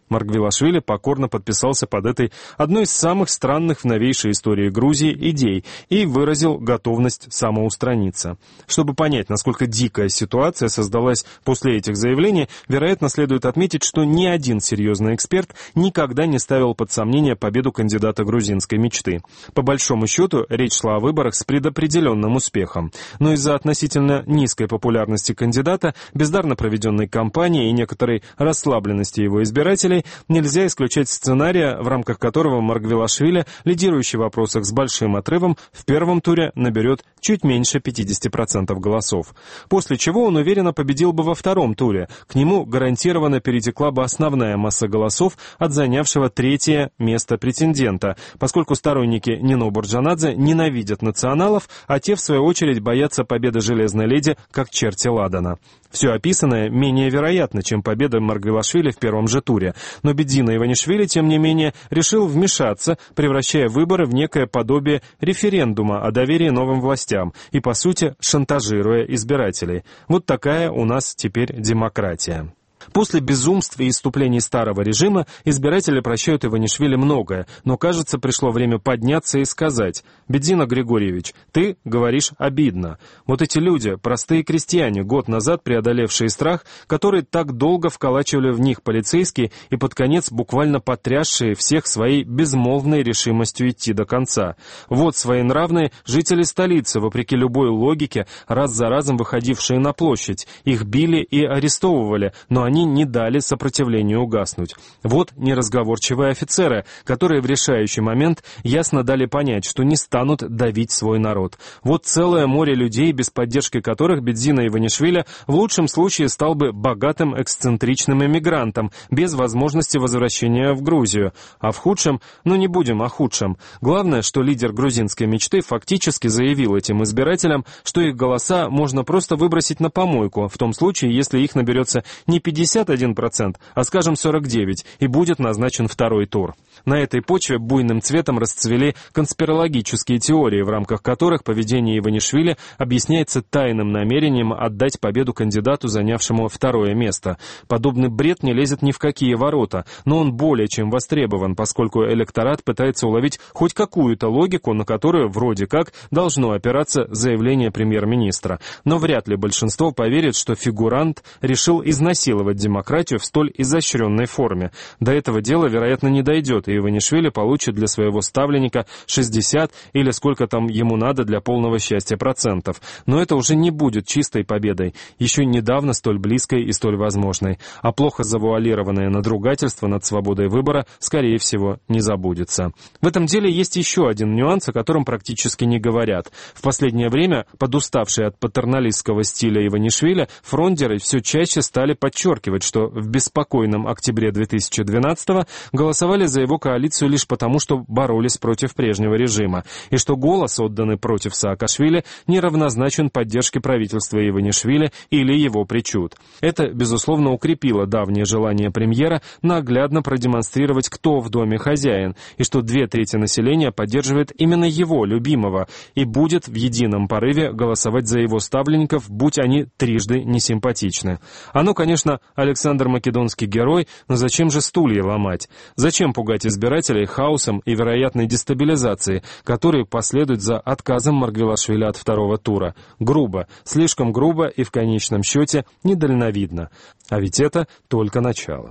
Маргвелашвили покорно подписался под этой одной из самых странных в новейшей истории Грузии идей и выразил готовность самоустраниться. Чтобы понять, насколько дикая ситуация создалась после этих заявлений, вероятно, следует отметить, что ни один серьезный эксперт никогда не ставил под сомнение победу кандидата грузинской мечты. По большому счету, речь шла о выборах с предопределенным успехом. Но из-за относительно низкой популярности кандидата, бездарно проведенной кампании и некоторой расслабленности его избирателей, нельзя исключать сценария, в рамках которого Маргвелашвили, лидирующий в опросах с большим отрывом, в первом туре наберет чуть меньше 50% голосов. После чего он уверенно победил бы во втором туре. К нему гарантированно перетекла бы основная масса голосов от занявшего третье место претендента, поскольку сторонники Нино Бурджанадзе ненавидят националов, а те, в свою очередь, боятся победы Железной леди, как черти ладана. Все описанное менее вероятно, чем победа Маргвелашвили в первом же туре. Но Бедзина Иванишвили, тем не менее, решил вмешаться, превращая выборы в некое подобие референдума о доверии новым властям и, по сути, шантажируя избирателей. Вот такая у нас теперь демократия. После безумств и исступлений старого режима избиратели прощают Иванишвили многое, но, кажется, пришло время подняться и сказать: «Бедзина Григорьевич, ты говоришь обидно». Вот эти люди, простые крестьяне, год назад преодолевшие страх, который так долго вколачивали в них полицейские и под конец буквально потрясшие всех своей безмолвной решимостью идти до конца. Вот своенравные жители столицы, вопреки любой логике, раз за разом выходившие на площадь. Их били и арестовывали, но они не дали сопротивлению угаснуть. Вот неразговорчивые офицеры, которые в решающий момент ясно дали понять, что не станут давить свой народ. Вот целое море людей, без поддержки которых Бедзина Иванишвили в лучшем случае стал бы богатым эксцентричным эмигрантом, без возможности возвращения в Грузию. А в худшем, не будем о худшем. Главное, что лидер грузинской мечты фактически заявил этим избирателям, что их голоса можно просто выбросить на помойку, в том случае, если их наберется не 51%, а, скажем, 49%, и будет назначен второй тур. На этой почве буйным цветом расцвели конспирологические теории, в рамках которых поведение Иванишвили объясняется тайным намерением отдать победу кандидату, занявшему второе место. Подобный бред не лезет ни в какие ворота, но он более чем востребован, поскольку электорат пытается уловить хоть какую-то логику, на которую вроде как должно опираться заявление премьер-министра. Но вряд ли большинство поверит, что фигурант решил изнасиловать демократию в столь изощренной форме. До этого дела, вероятно, не дойдет, и Иванишвили получит для своего ставленника 60 или сколько там ему надо для полного счастья процентов. Но это уже не будет чистой победой, еще недавно столь близкой и столь возможной. А плохо завуалированное надругательство над свободой выбора, скорее всего, не забудется. В этом деле есть еще один нюанс, о котором практически не говорят. В последнее время, подуставшие от патерналистского стиля Иванишвили, фрондеры все чаще стали подчеркивать, что в беспокойном октябре 2012-го голосовали за его коалицию лишь потому, что боролись против прежнего режима, и что голос, отданный против Саакашвили, неравнозначен поддержке правительства Иванишвили или его причуд. Это, безусловно, укрепило давнее желание премьера наглядно продемонстрировать, кто в доме хозяин, и что 2/3 населения поддерживает именно его, любимого, и будет в едином порыве голосовать за его ставленников, будь они трижды несимпатичны. Оно, конечно, Александр Македонский герой, но зачем же стулья ломать? Зачем пугать избирателей хаосом и вероятной дестабилизацией, которые последуют за отказом Маргвелашвили от второго тура? Грубо, слишком грубо и в конечном счете недальновидно. А ведь это только начало.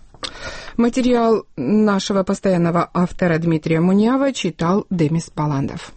Материал нашего постоянного автора Дмитрия Мунява читал Демис Баландов.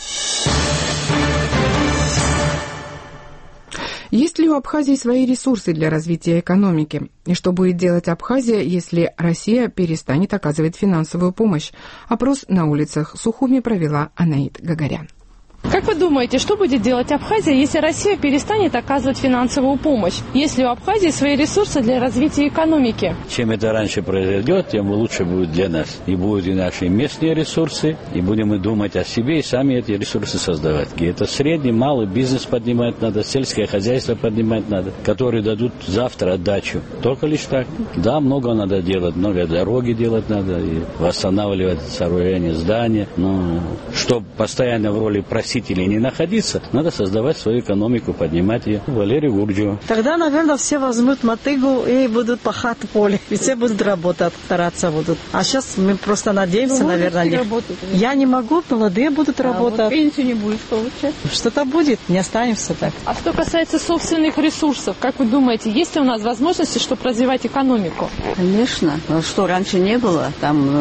Есть ли у Абхазии свои ресурсы для развития экономики? И что будет делать Абхазия, если Россия перестанет оказывать финансовую помощь? Опрос на улицах Сухуми провела Анаит Гагарян. Как вы думаете, что будет делать Абхазия, если Россия перестанет оказывать финансовую помощь? Есть ли у Абхазии свои ресурсы для развития экономики? Чем это раньше произойдет, тем лучше будет для нас. И будут и наши местные ресурсы, и будем мы думать о себе, и сами эти ресурсы создавать. И это средний, малый бизнес поднимать надо, сельское хозяйство поднимать надо, которые дадут завтра отдачу. Только лишь так. Да, много надо делать, много дороги делать надо, и восстанавливать сооружения, здания. Но чтобы постоянно в роли просить быть или не находиться, надо создавать свою экономику, поднимать ее. Валерию Гурджиеву. Тогда, наверное, все возьмут мотыгу и будут пахать в поле. И все будут работать, стараться будут. А сейчас мы просто надеемся, наверное. Я не могу, молодые будут работать. Вот пенсию не будешь получать. Что-то будет, не останемся так. А что касается собственных ресурсов, как вы думаете, есть ли у нас возможности, чтобы развивать экономику? Конечно. Что раньше не было? Там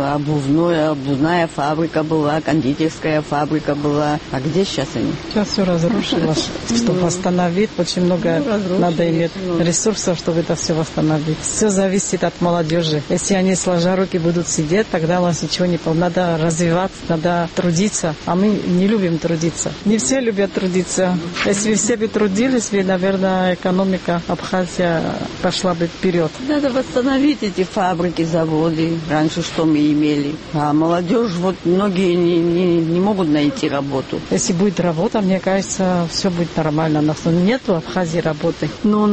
обувная фабрика была, кондитерская фабрика была. А где сейчас они? Сейчас все разрушилось. Чтобы восстановить, очень много надо иметь ресурсов, чтобы это все восстановить. Все зависит от молодежи. Если они сложа руки будут сидеть, тогда у нас ничего не получится. Надо развиваться, надо трудиться. А мы не любим трудиться. Не все любят трудиться. Если все бы трудились, наверное, экономика Абхазии пошла бы вперед. Надо восстановить эти фабрики, заводы. Раньше что мы имели. А молодежь, вот многие не могут найти работу. Если будет работа, мне кажется, все будет нормально. У нас нет в Абхазии работы.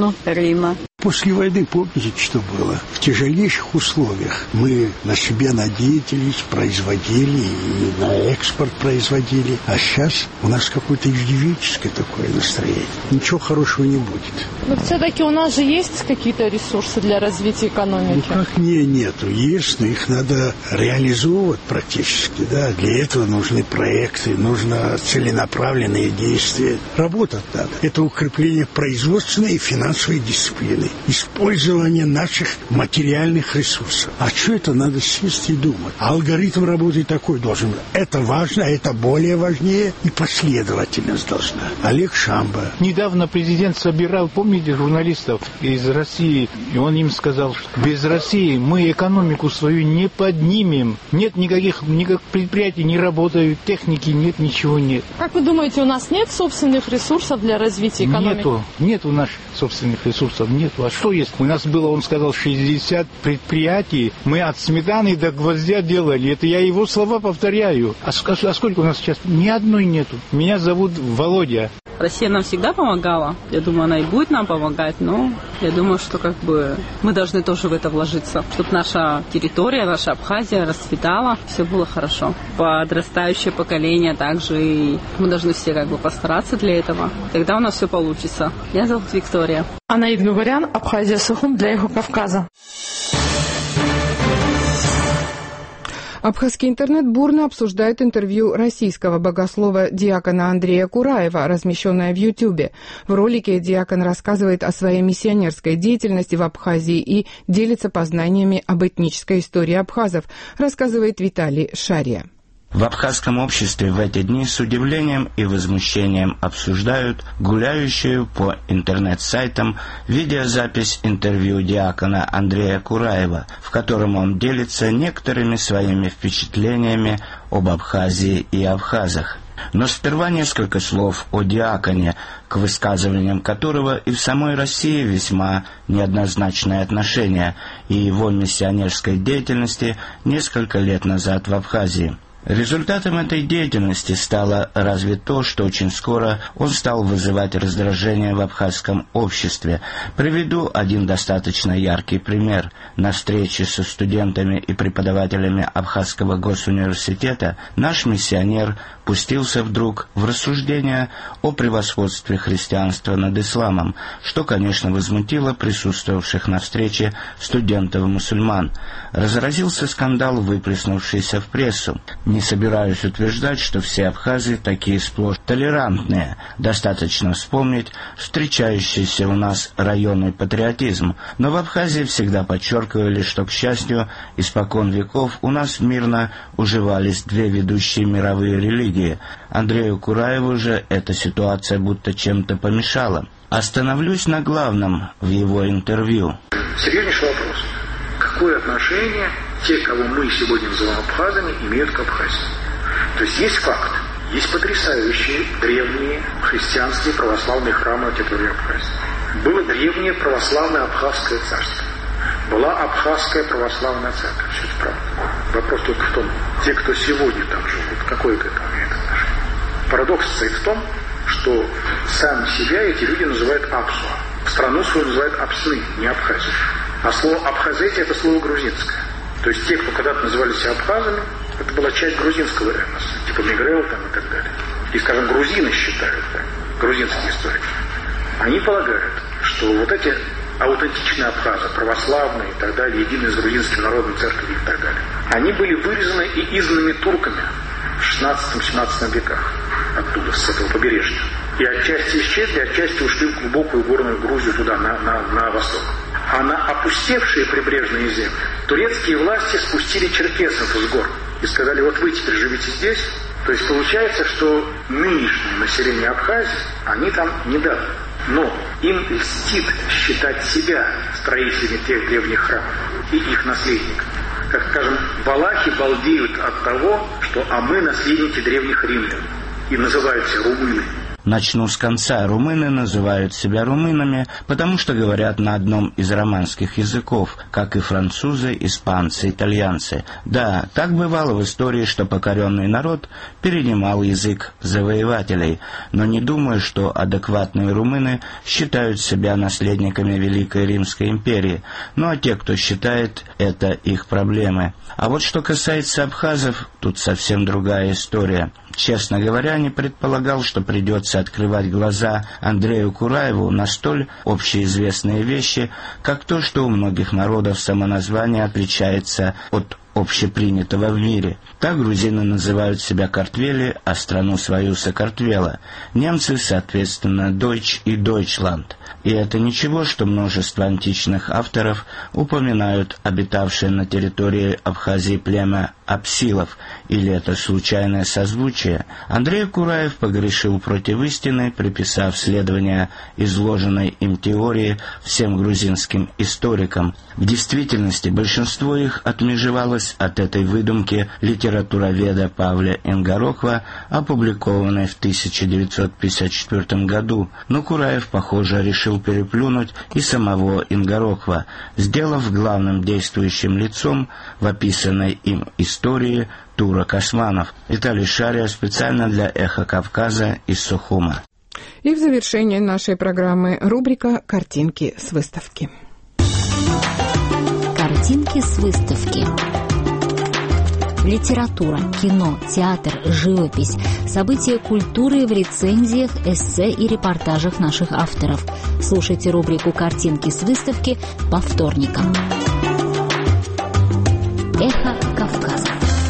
Рима. После войны, помните, что было? В тяжелейших условиях мы на себя надеялись, производили, и на экспорт производили. А сейчас у нас какое-то иждивенческое такое настроение. Ничего хорошего не будет. Но все-таки у нас же есть какие-то ресурсы для развития экономики? Ну, как нету. Есть, но их надо реализовывать практически. Да? Для этого нужны проекты, нужно целенаправленные действия. Работать надо. Это укрепление производственной и финансовой дисциплины. Использование наших материальных ресурсов. А что это надо сесть и думать? Алгоритм работы такой должен быть. Это важно, это более важнее, и последовательность должна. Олег Шамба. Недавно президент собирал, помните, журналистов из России, и он им сказал, что без России мы экономику свою не поднимем. Нет никаких предприятий не работают, техники нет, ничего нет. Как вы думаете, у нас нет собственных ресурсов для развития экономики? Нету наших собственных ресурсов, нету. А что есть? У нас было, он сказал, 60 предприятий. Мы от сметаны до гвоздя делали. Это я его слова повторяю. А сколько у нас сейчас? Ни одной нету. Меня зовут Володя. Россия нам всегда помогала. Я думаю, она и будет нам помогать. Но я думаю, что мы должны тоже в это вложиться. Чтобы наша территория, наша Абхазия расцветала. Все было хорошо. Подрастающее поколение также. И мы должны все постараться для этого. Тогда у нас все получится. Меня зовут Виктория. Анаид Гугарян, Абхазия Сухум для Юго-Кавказа. Абхазский интернет бурно обсуждает интервью российского богослова диакона Андрея Кураева, размещенное в Ютьюбе. В ролике диакон рассказывает о своей миссионерской деятельности в Абхазии и делится познаниями об этнической истории абхазов, рассказывает Виталий Шария. В абхазском обществе в эти дни с удивлением и возмущением обсуждают гуляющую по интернет-сайтам видеозапись интервью диакона Андрея Кураева, в котором он делится некоторыми своими впечатлениями об Абхазии и абхазах. Но сперва несколько слов о диаконе, к высказываниям которого и в самой России весьма неоднозначное отношение, и его миссионерской деятельности несколько лет назад в Абхазии. Результатом этой деятельности стало разве то, что очень скоро он стал вызывать раздражение в абхазском обществе. Приведу один достаточно яркий пример. На встрече со студентами и преподавателями Абхазского госуниверситета наш миссионер пустился вдруг в рассуждения о превосходстве христианства над исламом, что, конечно, возмутило присутствовавших на встрече студентов-мусульман. Разразился скандал, выплеснувшийся в прессу. Не собираюсь утверждать, что все абхазы такие сплошь толерантные. Достаточно вспомнить встречающийся у нас районный патриотизм. Но в Абхазии всегда подчеркивали, что, к счастью, испокон веков у нас мирно уживались две ведущие мировые религии. Андрею Кураеву же эта ситуация будто чем-то помешала. Остановлюсь на главном в его интервью. Серьезнейший вопрос. Какое отношение те, кого мы сегодня называем абхазами, имеют к Абхазии? То есть есть факт, есть потрясающие древние христианские православные храмы на территории Абхазии. Было древнее православное Абхазское царство. Была Абхазская православная церковь. Все это правда. Вопрос только в том, те, кто сегодня там живут, какое к этому имеет отношение. Парадокс состоит в том, что сами себя эти люди называют Апсуа. Страну свою называют Апсны, не Абхазию. А слово Абхазетия — это слово грузинское. То есть те, кто когда-то называли себя абхазами, это была часть грузинского этноса, типа Мигрел там и так далее. и, скажем, грузины считают, да, грузинские историки, они полагают, что вот эти аутентичные абхазы, православные и так далее, единые с грузинским народом, церковью и так далее, они были вырезаны и изгнаны турками в 16-17 веках оттуда, с этого побережья. И отчасти исчезли, отчасти ушли в глубокую горную Грузию туда, на восток. А на опустевшие прибрежные земли турецкие власти спустили черкесов с гор и сказали: вот вы теперь живите здесь. То есть получается, что нынешнее население Абхазии, они там недавно. Но им льстит считать себя строителями тех древних храмов и их наследниками. Как, скажем, валахи балдеют от того, что мы наследники древних римлян и называют себя румыны. Начну с конца. Румыны называют себя румынами, потому что говорят на одном из романских языков, как и французы, испанцы, итальянцы. Да, так бывало в истории, что покоренный народ перенимал язык завоевателей, но не думаю, что адекватные румыны считают себя наследниками Великой Римской империи. Ну а те, кто считает, это их проблемы. А вот что касается абхазов, тут совсем другая история. Честно говоря, не предполагал, что придется открывать глаза Андрею Кураеву на столь общеизвестные вещи, как то, что у многих народов самоназвание отличается от общепринятого в мире. Так грузины называют себя Картвели, а страну свою Сакартвела. Немцы, соответственно, Deutsch и Deutschland. И это ничего, что множество античных авторов упоминают обитавшее на территории Абхазии племя апсилов, или это случайное созвучие. Андрей Кураев погрешил против истины, приписав следование изложенной им теории всем грузинским историкам. В действительности большинство их отмежевалось от этой выдумки литературоведа Павля Ингорохва, опубликованной в 1954 году. Но Кураев, похоже, решил переплюнуть и самого Ингорохва, сделав главным действующим лицом в описанной им истории турок османов. Виталий Шария специально для «Эхо Кавказа» из Сухума. И в завершение нашей программы рубрика «Картинки с выставки». Картинки с выставки. Литература, кино, театр, живопись, события культуры в рецензиях, эссе и репортажах наших авторов. Слушайте рубрику «Картинки с выставки» по вторникам. Эхо Кавказа.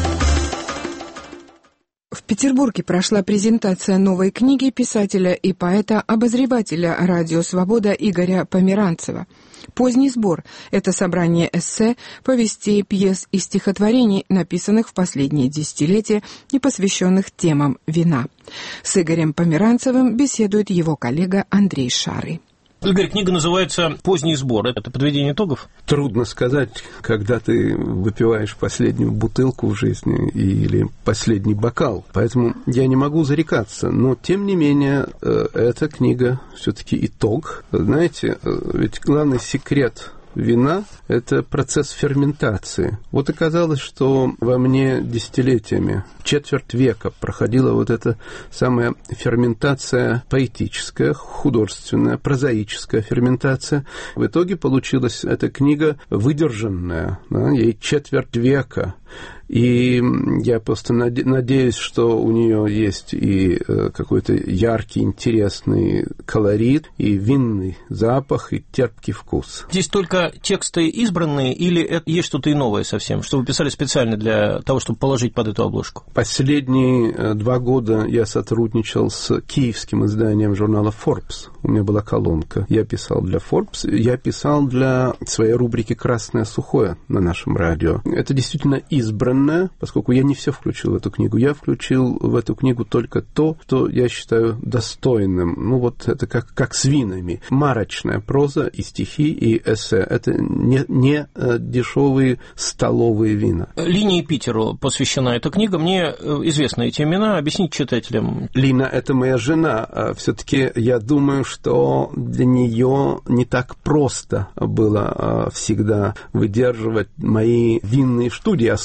В Петербурге прошла презентация новой книги писателя и поэта-обозревателя «Радио Свобода» Игоря Померанцева. «Поздний сбор» — это собрание эссе, повестей, пьес и стихотворений, написанных в последние десятилетия и посвященных темам вина. С Игорем Померанцевым беседует его коллега Андрей Шарый. Игорь, книга называется «Поздний сбор». Это подведение итогов? Трудно сказать, когда ты выпиваешь последнюю бутылку в жизни или последний бокал. Поэтому я не могу зарекаться. Но, тем не менее, эта книга все-таки итог. Знаете, ведь главный секрет вина – это процесс ферментации. Вот оказалось, что во мне десятилетиями, четверть века проходила вот эта самая ферментация поэтическая, художественная, прозаическая ферментация. В итоге получилась эта книга выдержанная, да, ей четверть века. И я просто надеюсь, что у нее есть и какой-то яркий, интересный колорит, и винный запах, и терпкий вкус. Здесь только тексты избранные, или это есть что-то и новое совсем, что вы писали специально для того, чтобы положить под эту обложку? Последние 2 года я сотрудничал с киевским изданием журнала Forbes. У меня была колонка. Я писал для Forbes, я писал для своей рубрики «Красное сухое» на нашем радио. Это действительно избранное, поскольку я не все включил в эту книгу. Я включил в эту книгу только то, что я считаю достойным. Ну вот это как с винами. Марочная проза и стихи, и эссе. Это не дешевые столовые вина. Лине Питеру посвящена эта книга. Мне известны эти имена. Объяснить читателям. Лина – это моя жена. Все-таки я думаю, что для нее не так просто было всегда выдерживать мои винные студии, особенно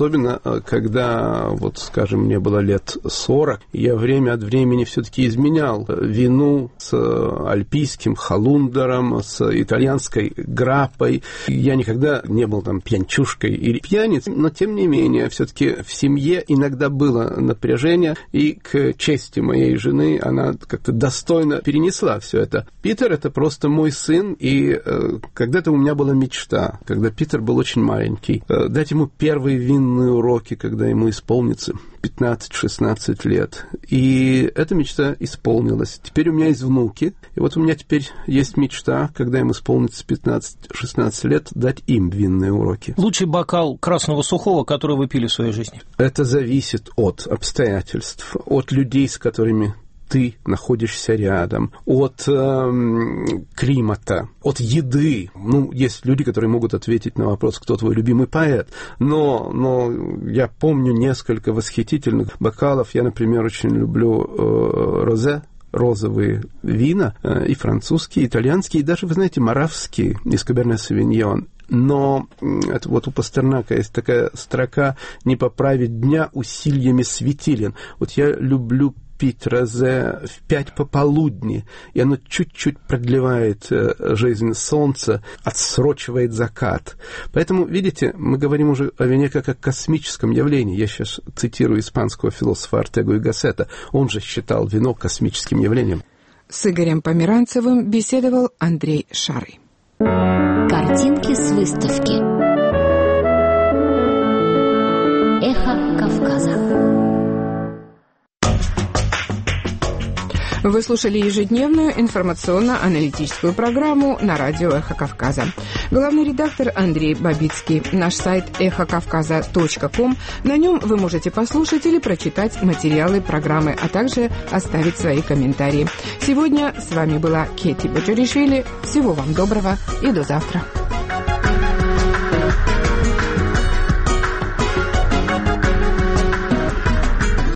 особенно, когда, вот, скажем, мне было лет 40, я время от времени все-таки изменял вину с альпийским халундером, с итальянской граппой. Я никогда не был там пьянчушкой или пьяницей, но, тем не менее, все-таки в семье иногда было напряжение, и к чести моей жены она как-то достойно перенесла все это. Питер — это просто мой сын, и когда-то у меня была мечта, когда Питер был очень маленький, дать ему первые винные уроки, когда ему исполнится 15-16 лет. И эта мечта исполнилась. Теперь у меня есть внуки, и вот у меня теперь есть мечта, когда им исполнится 15-16 лет, дать им винные уроки. Лучший бокал красного сухого, который вы пили в своей жизни? Это зависит от обстоятельств, от людей, с которыми ты находишься рядом, от климата, от еды. Ну, есть люди, которые могут ответить на вопрос, кто твой любимый поэт. Но я помню несколько восхитительных бокалов. Я, например, очень люблю розе, розовые вина, и французские, и итальянские, и даже, вы знаете, моравские из Каберне Совиньон. Но это вот у Пастернака есть такая строка «Не поправить дня усилиями светилен». Вот я люблю пить розе в 5 пополудни, и оно чуть-чуть продлевает жизнь солнца, отсрочивает закат. Поэтому, видите, мы говорим уже о вине как о космическом явлении. Я сейчас цитирую испанского философа Ортегу и Гассета. Он же считал вино космическим явлением. С Игорем Померанцевым беседовал Андрей Шарый. Картинки с выставки. Эхо Кавказа. Вы слушали ежедневную информационно-аналитическую программу на радио «Эхо Кавказа». Главный редактор Андрей Бабицкий. Наш сайт эхокавказа.ком. На нем вы можете послушать или прочитать материалы программы, а также оставить свои комментарии. Сегодня с вами была Кетти Бочаришвили. Всего вам доброго и до завтра.